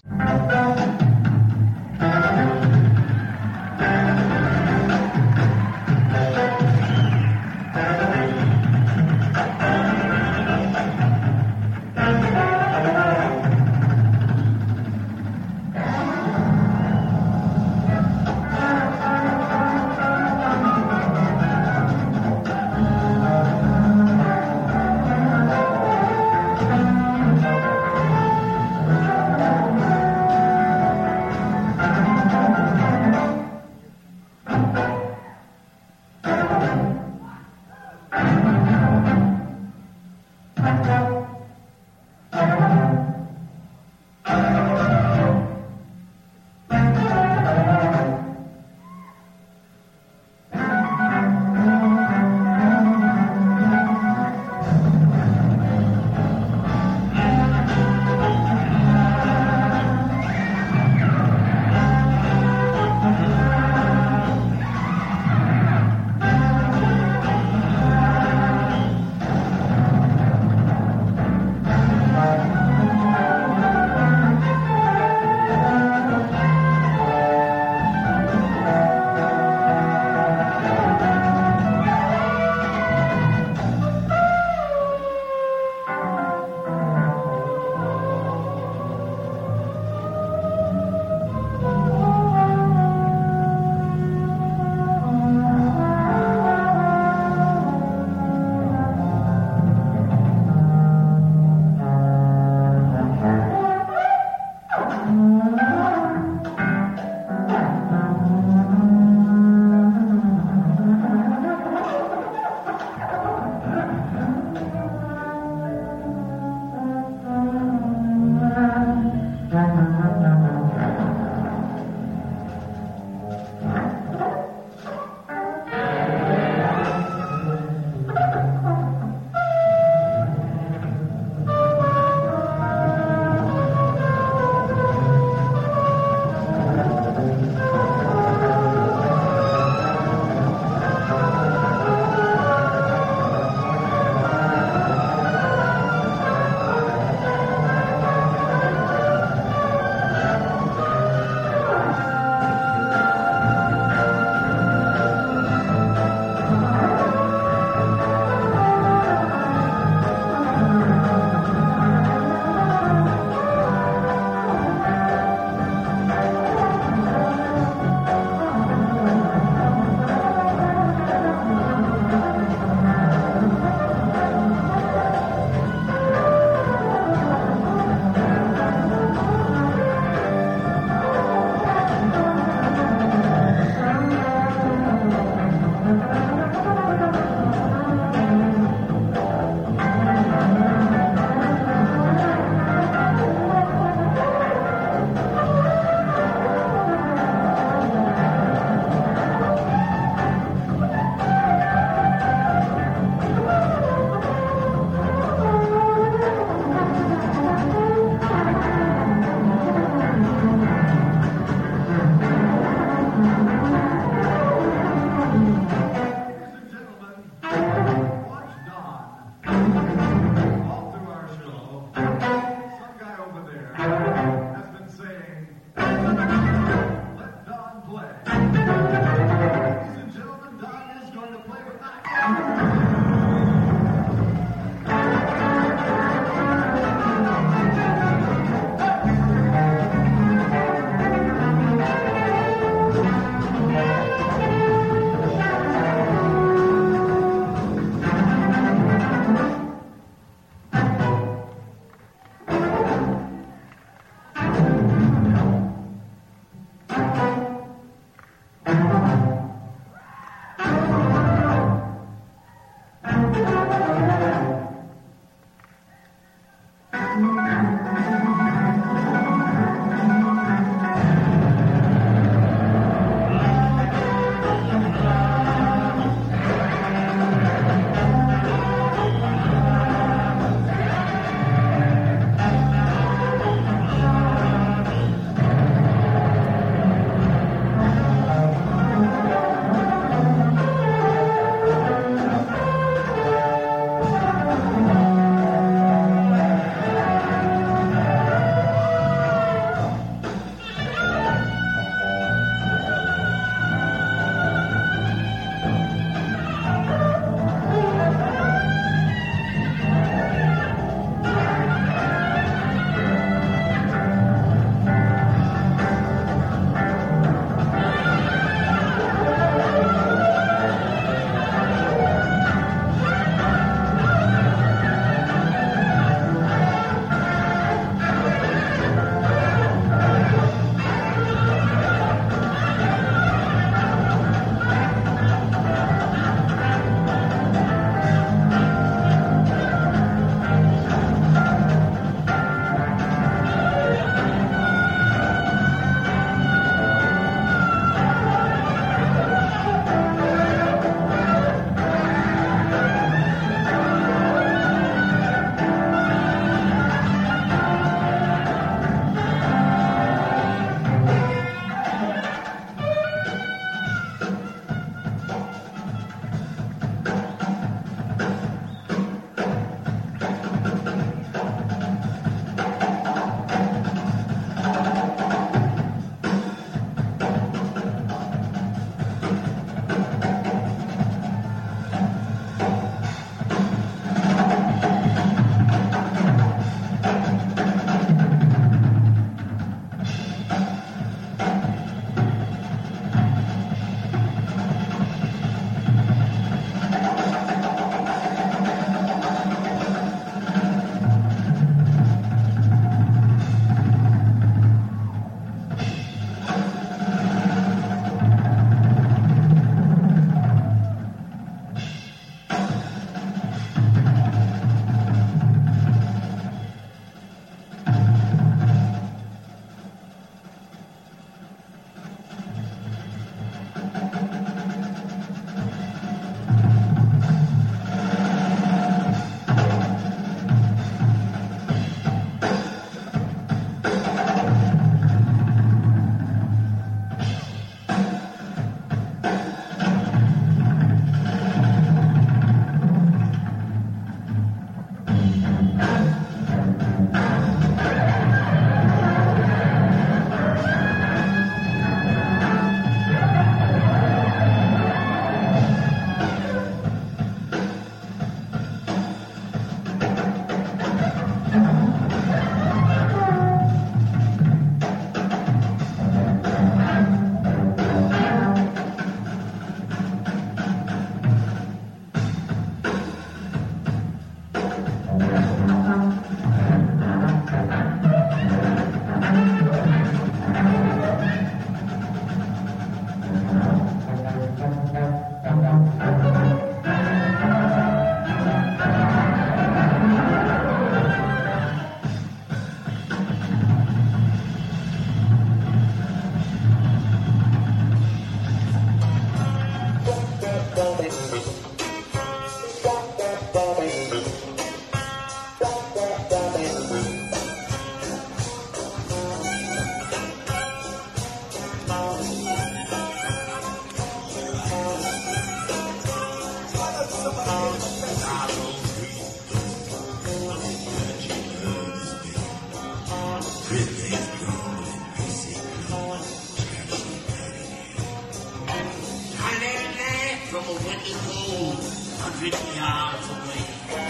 J: From a windy pool, hundred yards away.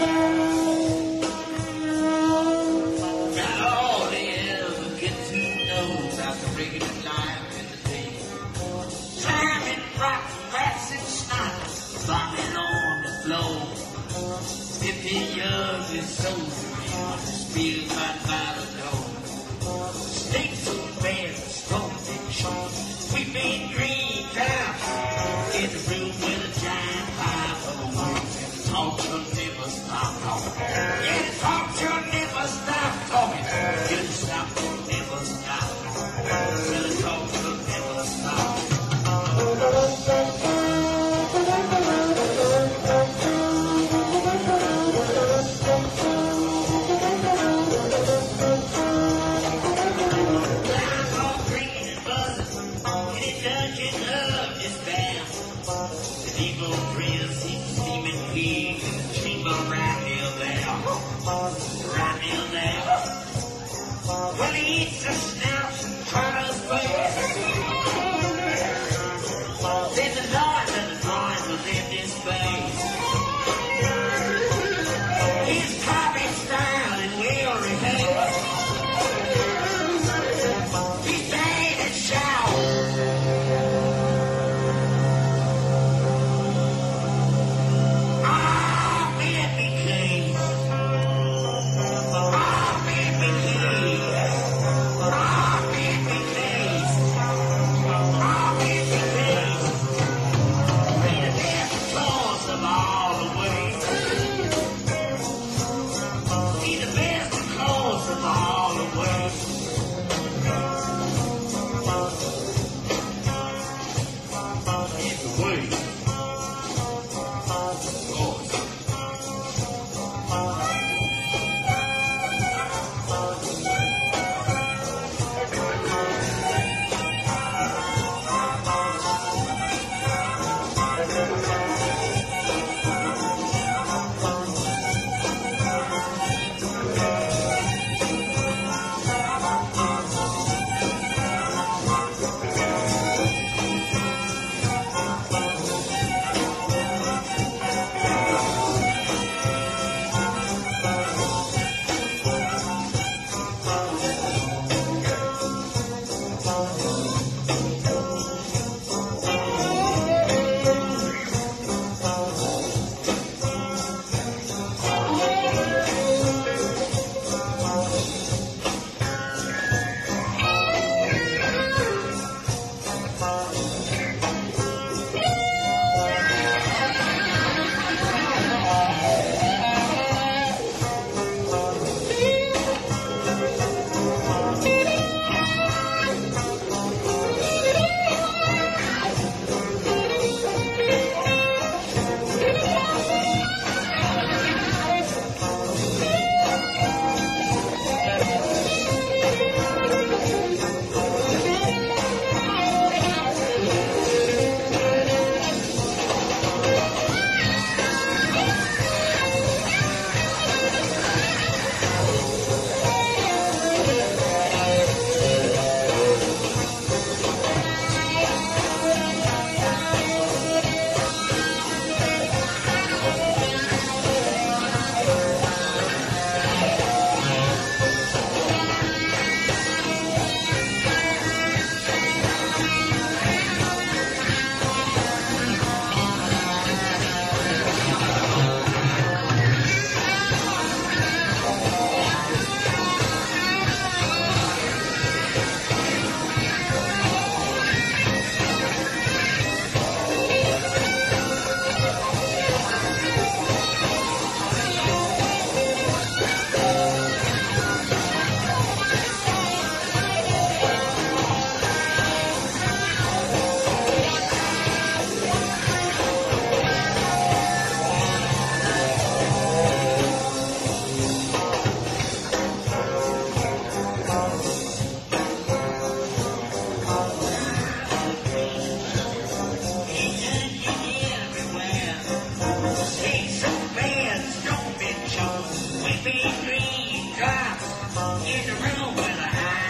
J: Got all they ever get to know about the regular life in the day. Climbing rock, rats and snot, bombing on the floor. Fifty years is so real, spilled right by the door. Snakes and bears, stones and trees, weeping green clouds. In the room with a giant pie full of worms, and the talk should never stop talking. Yeah, the talk should never stop talking. Yeah, the stop should never stop. Yeah, the talk should never stop. I'm all green and buzzing, and it does you love this band. Evil prince, he's steaming pig in the chamber right near there. Right near there. Well, he eats the snouts and tries fast. Then the Lord of the drawing was in his face. His copy style and well rehearsed. He's bad and shout.
M: be green drops in the room with a high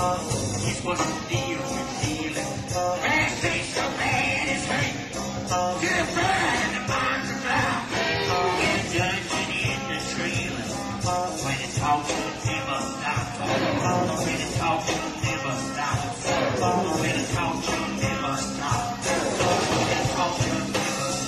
J: He's supposed to deal with dealing. Man thinks so bad it's fake. To the front of the ground. Get a dungeon in the screaming. When it talks, it never stops. When it talks, it never stops. When it talks, it never stops. When it talks, it never stops.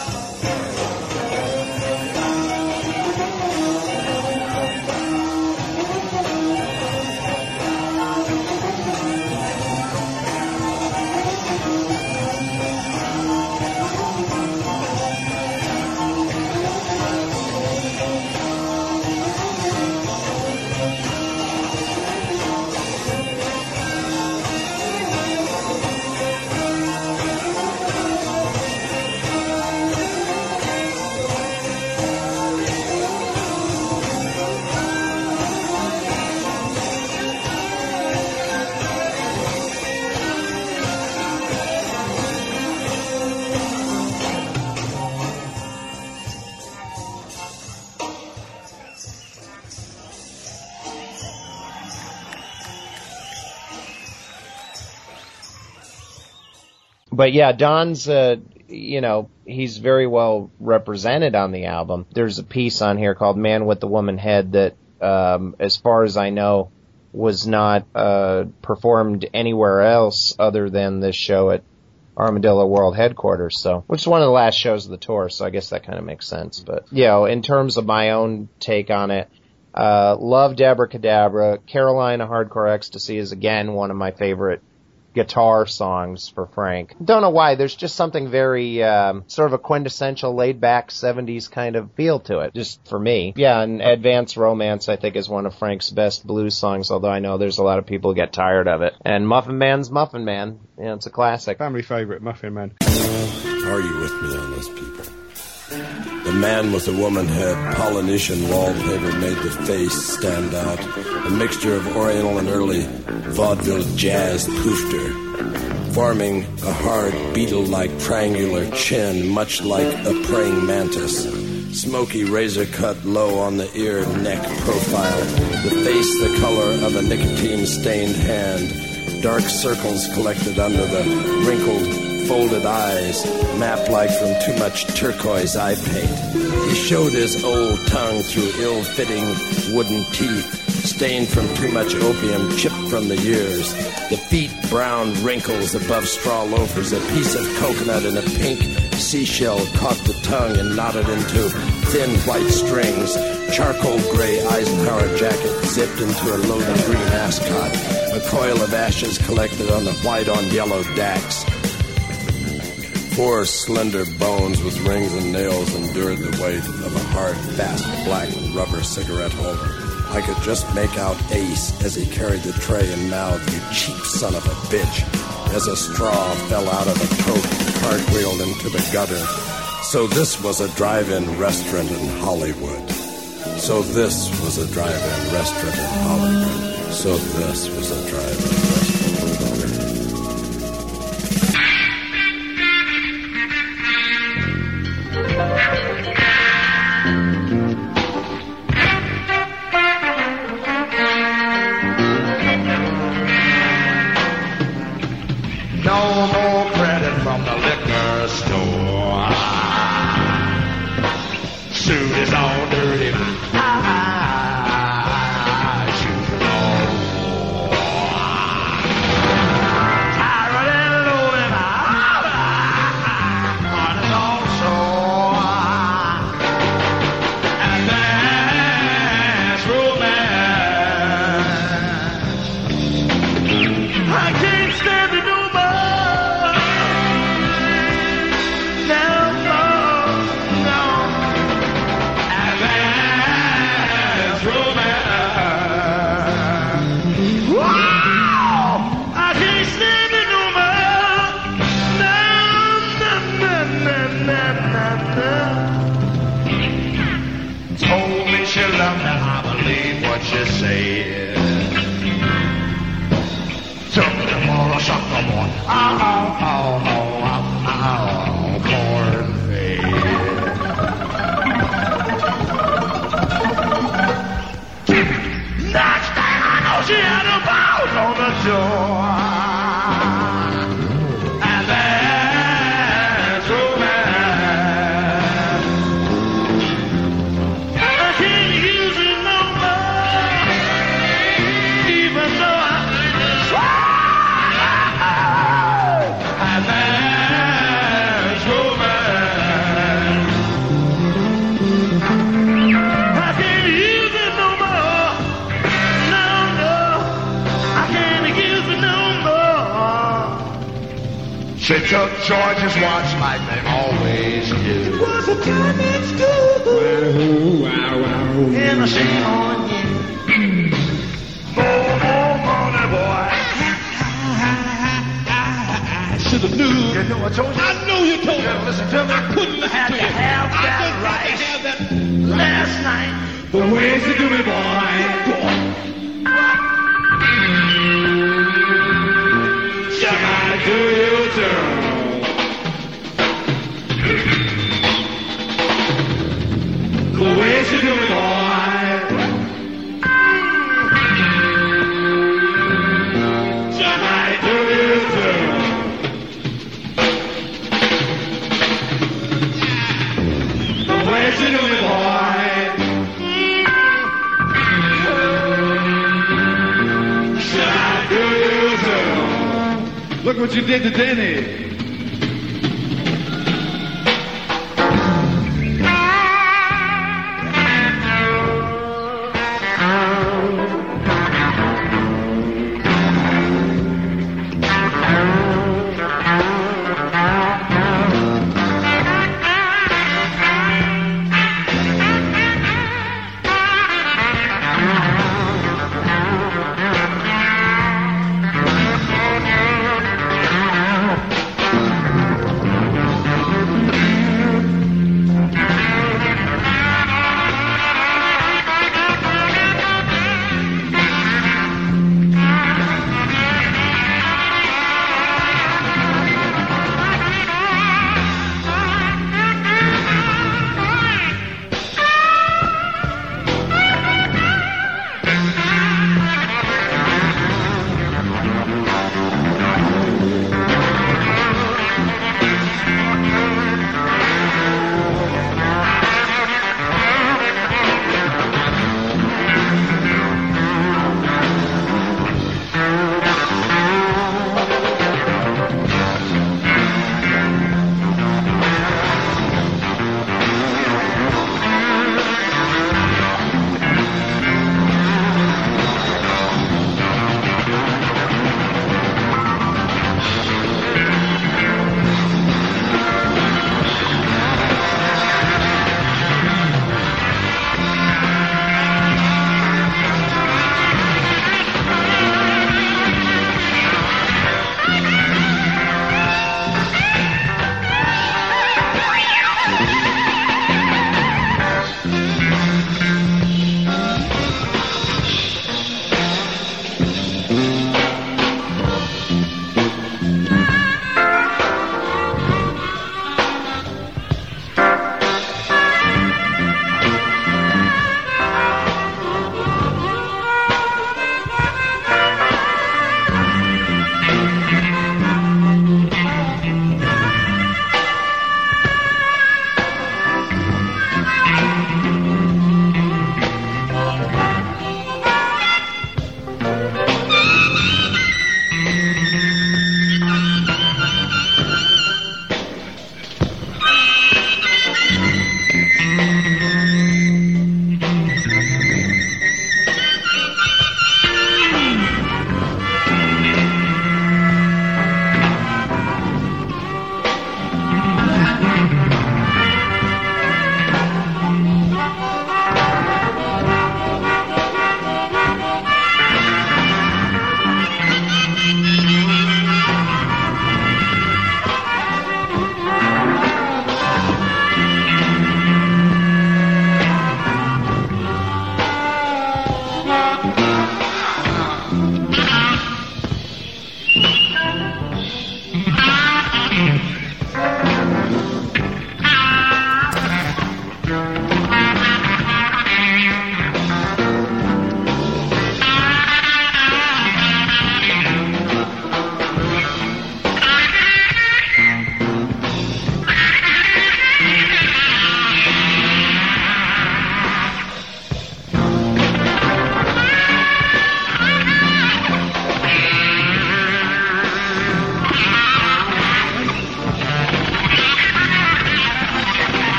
F: But yeah, Don's, uh, you know, he's very well represented on the album. There's a piece on here called Man with the Woman Head that, um, as far as I know, was not uh, performed anywhere else other than this show at Armadillo World Headquarters, so, which is one of the last shows of the tour, so I guess that kind of makes sense. But, you know, in terms of my own take on it, uh, love Debracadabra. Carolina Hardcore Ecstasy is, again, one of my favorite guitar songs for Frank. Don't know why, there's just something very, um, sort of a quintessential laid-back seventies kind of feel to it, just for me. Yeah, and Advanced Romance, I think, is one of Frank's best blues songs, although I know there's a lot of people who get tired of it. And Muffin Man's Muffin Man, you know, it's a classic.
I: Family favourite, Muffin Man.
N: Are you with me on this, people? The man with the woman head, Polynesian wallpaper made the face stand out. A mixture of Oriental and early vaudeville jazz poofed her, forming a hard beetle-like triangular chin, much like a praying mantis. Smoky razor cut low on the ear neck profile. The face the color of a nicotine-stained hand. Dark circles collected under the wrinkled folded eyes, mapped like from too much turquoise eye paint. He showed his old tongue through ill-fitting wooden teeth, stained from too much opium, chipped from the years. The feet brown wrinkles above straw loafers, a piece of coconut and a pink seashell caught the tongue and knotted into thin white strings. Charcoal gray Eisenhower jacket zipped into a loaded green ascot. A coil of ashes collected on the white on yellow dacks. Four slender bones with rings and nails endured the weight of a hard, fast, black rubber cigarette holder. I could just make out Ace as he carried the tray and mouthed, "You cheap son of a bitch," as a straw fell out of a coke, cartwheeled into the gutter. So this was a drive-in restaurant in Hollywood. So this was a drive-in restaurant in Hollywood. So this was a drive-in restaurant in Hollywood.
C: No more credit from the liquor store. Suit is all dirty. Shoes are all tired and loaded. On his own shore. And that's romance. I can't stand it no more. She said, took the more, suck the more. Oh, oh, oh, oh, oh, oh, cornfed. Next thing I know, she had a bout on the door. She took George's watch like they always do.
M: It was a time at school.
C: Wow, wow, wow.
M: And a shame on you.
C: Oh, oh, money, boy. I should have knew. You know I told you. I know you told me. Listen to me. I couldn't have to have that right. I have that last night. But where's the good boy? Somebody do you too. The where's the good boy? Somebody do you too. The where's the good boy? Somebody do you too. Look what you did to Denny.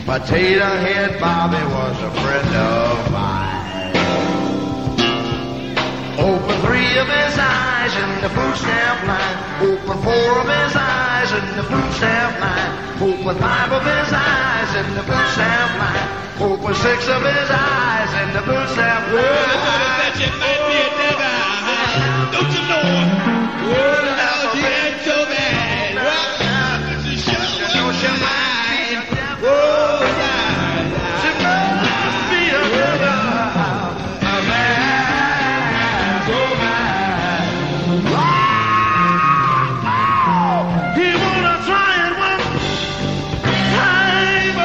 C: Potato Head Bobby was a friend of mine. Open three of his eyes in the food stamp line. Open four of his eyes in the food stamp line. Open five of his eyes in the food stamp line. Open six of his eyes in the food stamp line. Well, I thought that you might be a nigga. Don't you know? Well, how's he act so bad? Well, she sure she might. Oh, yeah. She must be a nigga. A man, oh man. He wanna try it one time.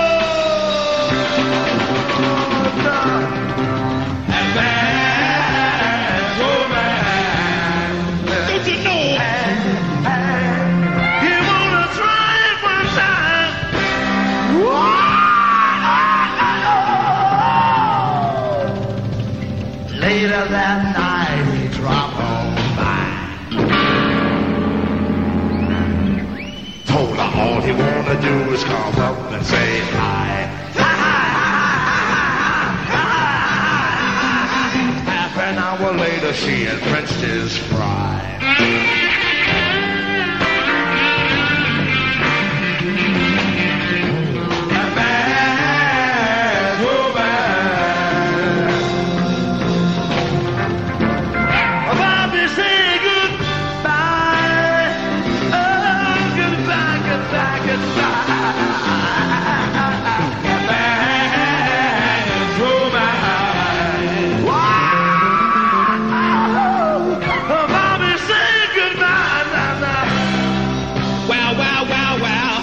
C: Oh, and man, oh man. Don't you know? He wanna try it one time. Later that night he dropped on by. Told her all he wanna do is come up and say hi. Half an hour later she had Frenched his fry. Bobby, say goodbye. Oh, goodbye, goodbye, goodbye. Man's romance. Wow. Bobby, say goodbye. Nah, nah. Wow, wow, wow, wow.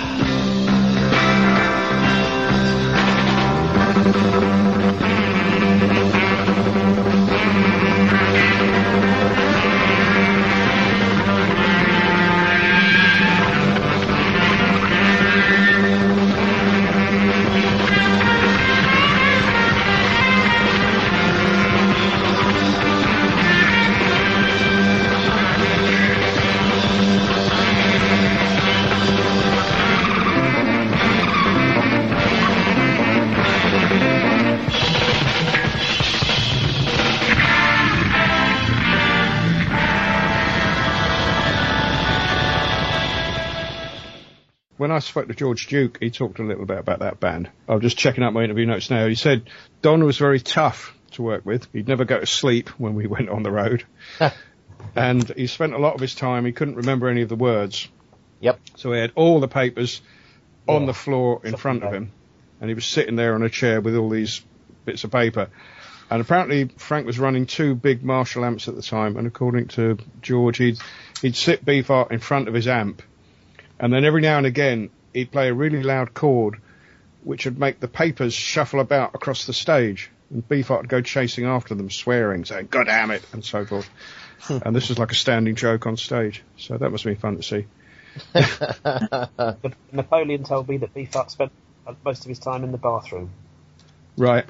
I: When I spoke to George Duke, he talked a little bit about that band. I'm just checking out my interview notes now. He said Don was very tough to work with. He'd never go to sleep when we went on the road. And he spent a lot of his time, he couldn't remember any of the words.
F: Yep.
I: So he had all the papers on
G: Yeah.
I: the floor in front of him. And he was sitting there on a chair with all these bits of paper. And apparently Frank was running two big Marshall amps at the time. And according to George, he'd, he'd sit Beefheart in front of his amp. And then every now and again, he'd play a really loud chord, which would make the papers shuffle about across the stage. And Beefheart would go chasing after them, swearing, saying, God damn it, and so forth. And this was like a standing joke on stage. So that must have been fun to see.
G: But Napoleon told me that Beefheart spent most of his time in the bathroom.
I: Right.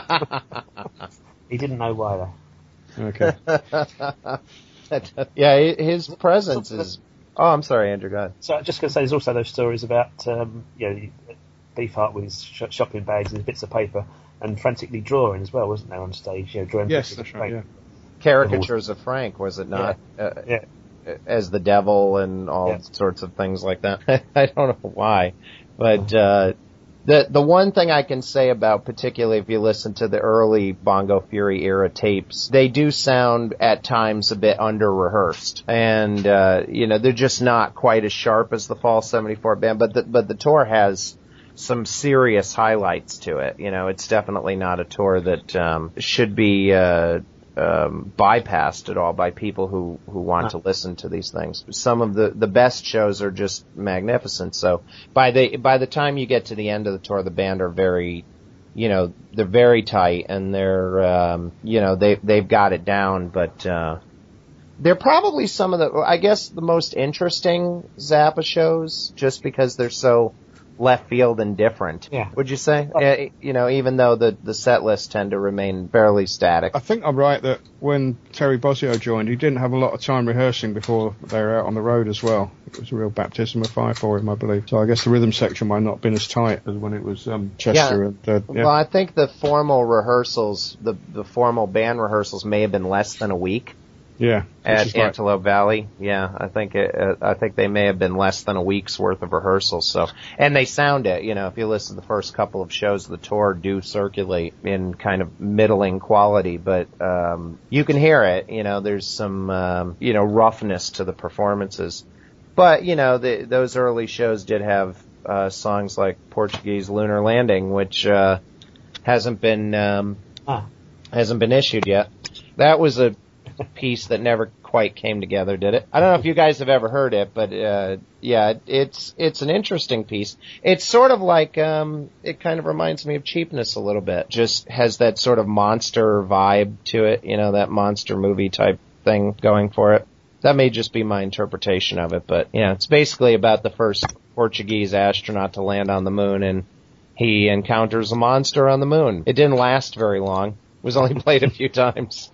G: He didn't know why, though.
I: Okay.
F: Yeah, his presence is... Oh, I'm sorry, Andrew, go ahead.
G: So I'm just going to say, there's also those stories about, um, you know, Beefheart with his sh- shopping bags and bits of paper, and frantically drawing as well, wasn't there, on stage? You know, drawing
I: Yes,
G: pictures
I: that's
G: of
I: right,
G: Frank.
I: yeah.
F: Caricatures of Frank, was it not?
G: Yeah.
F: Uh,
G: Yeah.
F: As the devil and all
G: Yeah.
F: sorts of things like that. I don't know why. But uh, the the one thing I can say about, particularly if you listen to the early Bongo Fury era tapes, they do sound at times a bit under-rehearsed. And, uh, you know, they're just not quite as sharp as the Fall seventy-four band. But the, but the tour has some serious highlights to it. You know, it's definitely not a tour that um, should be... Uh, Um, bypassed at all by people who, who want to listen to these things. Some of the, the best shows are just magnificent. So by the by the time you get to the end of the tour, the band are very, you know, they're very tight and they're, um, you know, they they've got it down. But uh, they're probably some of the, I guess, the most interesting Zappa shows, just because they're so left field and different.
G: Yeah.
F: Would you say? Uh, you know, even though the, the set lists tend to remain fairly static.
I: I think I'm right that when Terry Bozzio joined, he didn't have a lot of time rehearsing before they were out on the road as well. It was a real baptism of fire for him, I believe. So I guess the rhythm section might not have been as tight as when it was um, Chester
F: yeah.
I: and... Uh, yeah.
F: Well, I think the formal rehearsals, the, the formal band rehearsals may have been less than a week.
I: Yeah,
F: at Antelope Valley. Yeah, I think it, uh, I think they may have been less than a week's worth of rehearsals. So, and they sound it. You know, if you listen to the first couple of shows of the tour, do circulate in kind of middling quality, but um, you can hear it. You know, there's some um, you know roughness to the performances, but you know, the, those early shows did have uh, songs like Portuguese Lunar Landing, which uh, hasn't been um,
G: ah.
F: hasn't been issued yet. That was a piece that never quite came together, did it? I don't know if you guys have ever heard it, but uh yeah, it's it's an interesting piece. It's sort of like um it kind of reminds me of Cheapness a little bit. Just has that sort of monster vibe to it, you know, that monster movie type thing going for it. That may just be my interpretation of it, but yeah, it's basically about the first Portuguese astronaut to land on the moon, and he encounters a monster on the moon. It didn't last very long. It was only played a few times.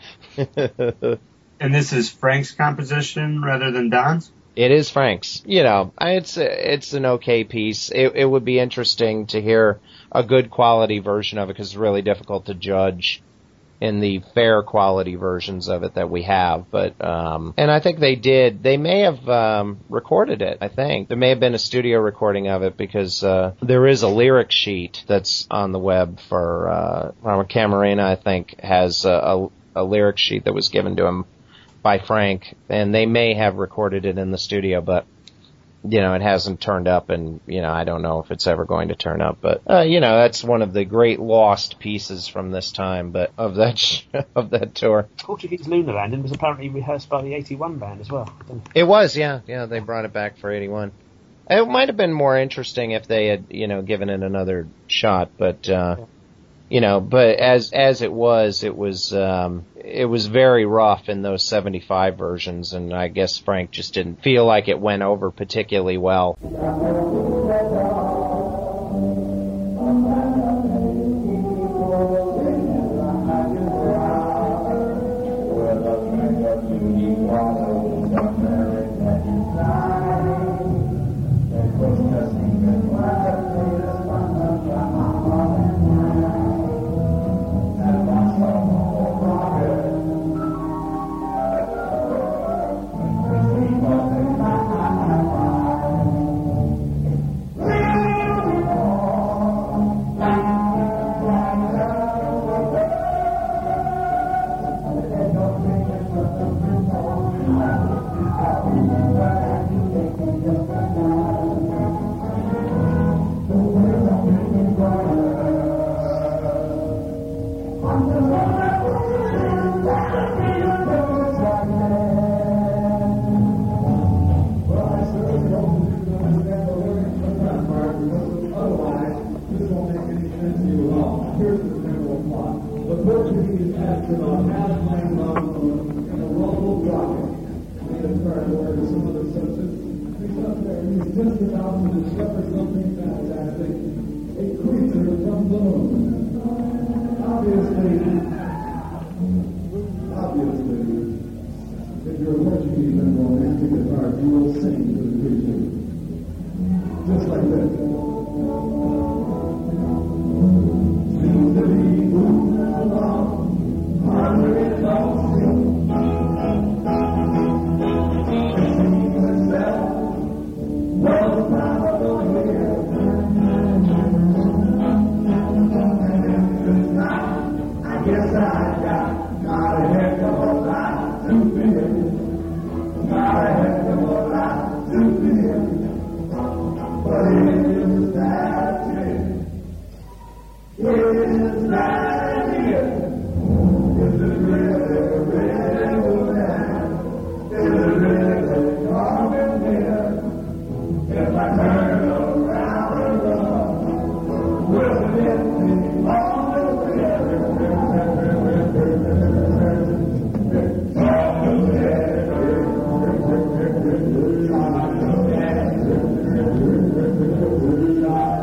H: And this is Frank's composition rather than Don's?
F: It is Frank's. You know, it's it's an okay piece. It, it would be interesting to hear a good quality version of it, because it's really difficult to judge in the fair quality versions of it that we have. But um and I think they did. They may have um recorded it, I think. There may have been a studio recording of it, because uh there is a lyric sheet that's on the web for uh Robert Camarena, I think, has a, a a lyric sheet that was given to him by Frank, and they may have recorded it in the studio, but, you know, it hasn't turned up, and, you know, I don't know if it's ever going to turn up, but, uh, you know, that's one of the great lost pieces from this time, but, of that, sh- of that tour.
G: Portuguese Lunar Landing was apparently rehearsed by the eighty-one band as well, didn't it?
F: It was, yeah, yeah, they brought it back for eighty-one. It might have been more interesting if they had, you know, given it another shot, but, uh, yeah. You know, but as as it was, it was um, it was very rough in those seventy-five versions, and I guess Frank just didn't feel like it went over particularly well.
A: Thank you.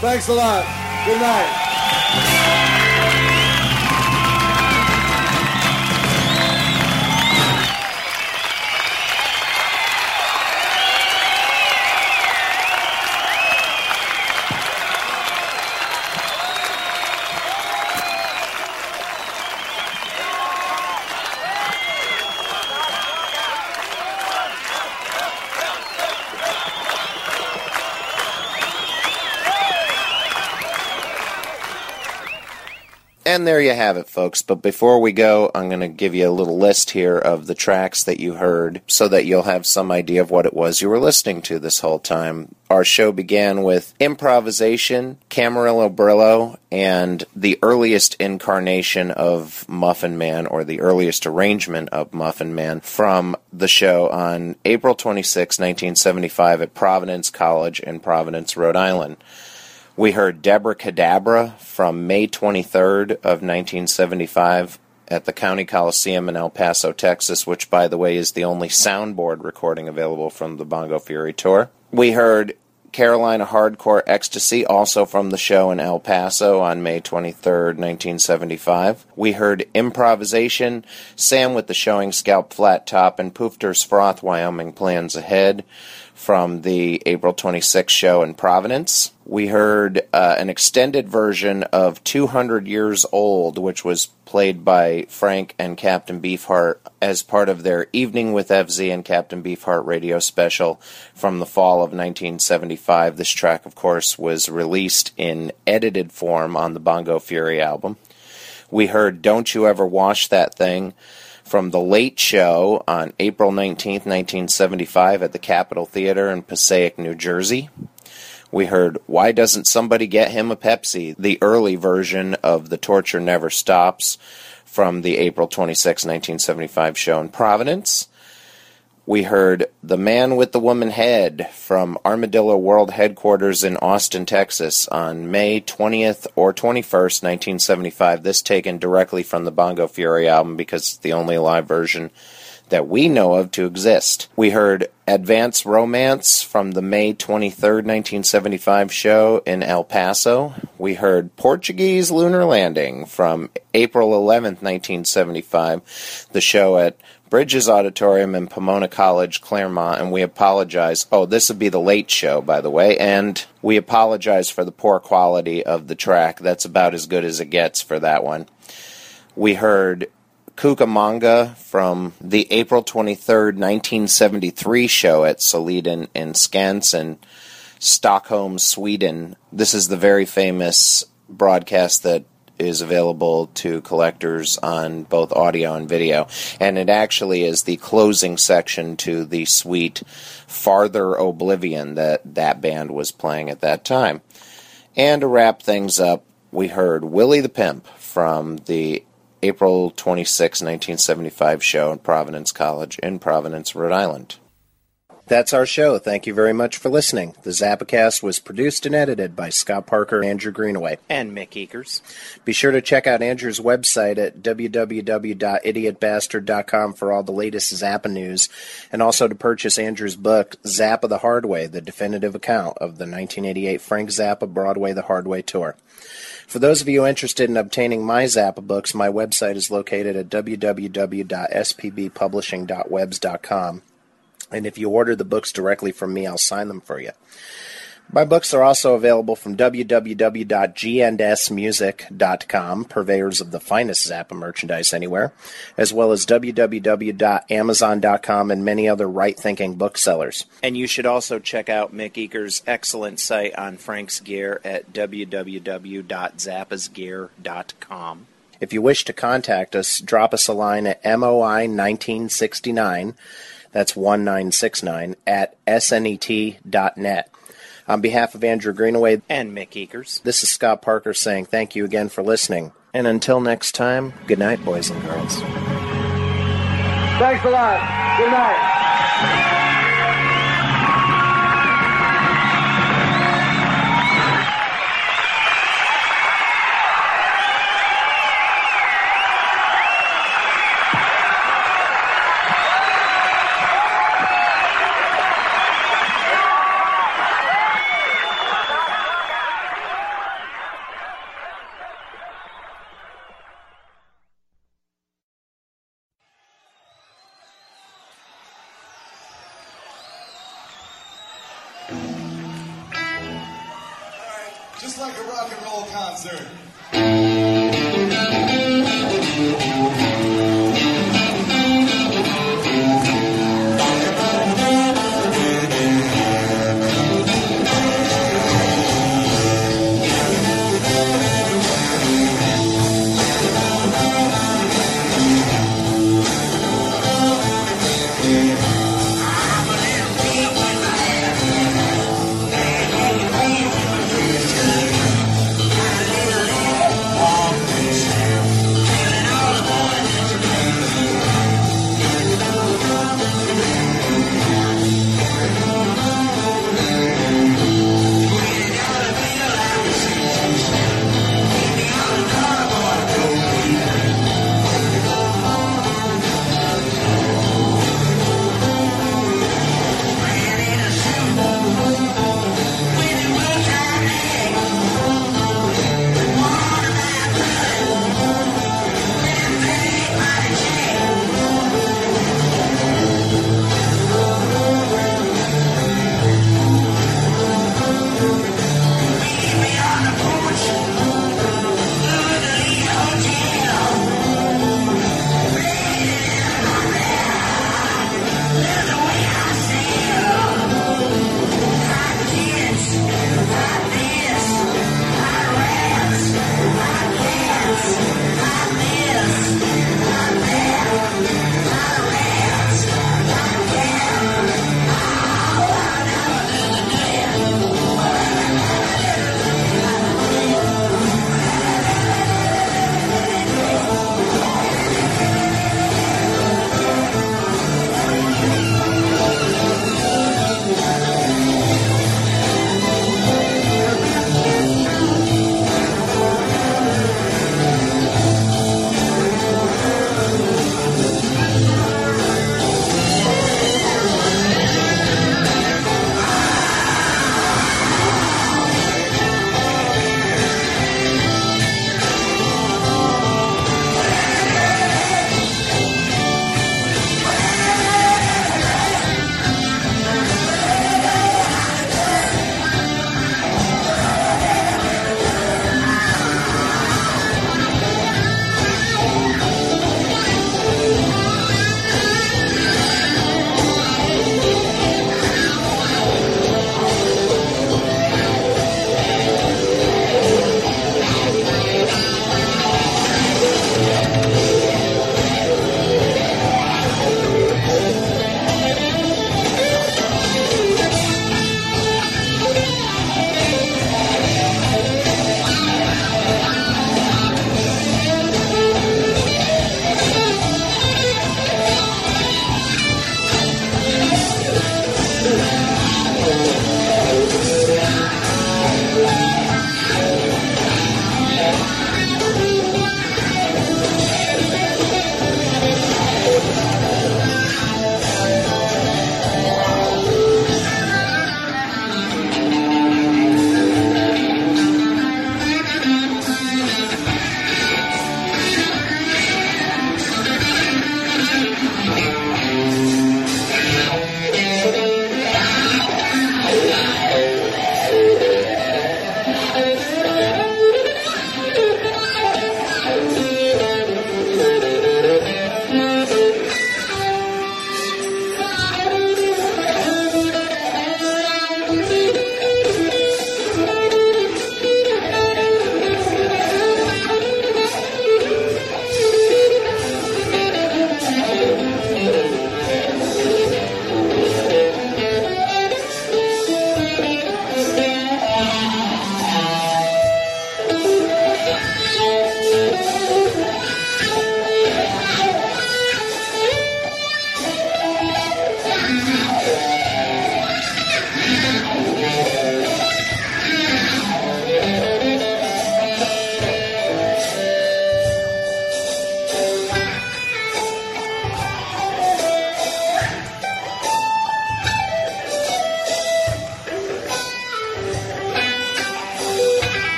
B: Thanks a lot. Good night.
E: And there you have it, folks. But before we go, I'm going to give you a little list here of the tracks that you heard so that you'll have some idea of what it was you were listening to this whole time. Our show began with Improvisation, Camarillo Brillo, and the earliest incarnation of Muffin Man, or the earliest arrangement of Muffin Man, from the show on April twenty-sixth, nineteen seventy-five at Providence College in Providence, Rhode Island. We heard Deborah Cadabra from May twenty-third of nineteen seventy-five at the County Coliseum in El Paso, Texas, which, by the way, is the only soundboard recording available from the Bongo Fury tour. We heard Carolina Hardcore Ecstasy, also from the show in El Paso on May twenty-third, nineteen seventy-five. We heard Improvisation, Sam with the Showing Scalp Flat Top, and Poofter's Froth, Wyoming Plans Ahead, from the April twenty-sixth show in Providence. We heard uh, an extended version of two hundred Years Old, which was played by Frank and Captain Beefheart as part of their Evening with F Z and Captain Beefheart radio special from the fall of nineteen seventy-five. This track, of course, was released in edited form on the Bongo Fury album. We heard Don't You Ever Wash That Thing from The Late Show on April nineteenth, nineteen seventy-five at the Capitol Theater in Passaic, New Jersey. We heard Why Doesn't Somebody Get Him a Pepsi, the early version of The Torture Never Stops from the April twenty-sixth, nineteen seventy-five show in Providence. We heard The Man with the Woman Head from Armadillo World Headquarters in Austin, Texas on May twentieth or twenty-first, nineteen seventy-five. This taken directly from the Bongo Fury album because it's the only live version that we know of to exist. We heard Advance Romance from the May twenty-third, nineteen seventy-five show in El Paso. We heard Portuguese Lunar Landing from April eleventh, nineteen seventy-five, the show at Bridges Auditorium in Pomona College, Claremont, and we apologize. Oh, this would be The Late Show, by the way, and we apologize for the poor quality of the track. That's about as good as it gets for that one. We heard Cucamonga from the April twenty-third, nineteen seventy-three show at Soliden in Skansen, Stockholm, Sweden. This is the very famous broadcast that is available to collectors on both audio and video, and it actually is the closing section to the suite Farther Oblivion that that band was playing at that time. And to wrap things up, we heard Willie the Pimp from the April twenty-sixth, nineteen seventy-five show in Providence College in Providence, Rhode Island. That's our show. Thank you very much for listening. The Zappacast was produced and edited by Scott Parker, Andrew Greenaway, and Mick Eakers. Be sure to check out Andrew's website at w w w dot idiot bastard dot com for all the latest Zappa news, and also to purchase Andrew's book, Zappa the Hard Way, the definitive account of the nineteen eighty-eight Frank Zappa Broadway the Hard Way tour. For those of you interested in obtaining my Zappa books, my website is located at w w w dot s p b publishing dot webs dot com. And if you order the books directly from me, I'll sign them for you. My books are also available from w w w dot g and s music dot com, purveyors of the finest Zappa merchandise anywhere, as well as w w w dot amazon dot com and many other right-thinking booksellers. And you should also check out Mick Eakers' excellent site on Frank's Gear at w w w dot zappas gear dot com. If you wish to contact us, drop us a line at M O I nineteen sixty-nine, that's one nine six nine, at s n e t dot net. On behalf of Andrew Greenaway and Mick Eakers, this is Scott Parker saying thank you again for listening. And until next time, good night, boys and girls.
B: Thanks a lot. Good night. just like a rock and roll concert.
J: All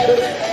O: Thank you.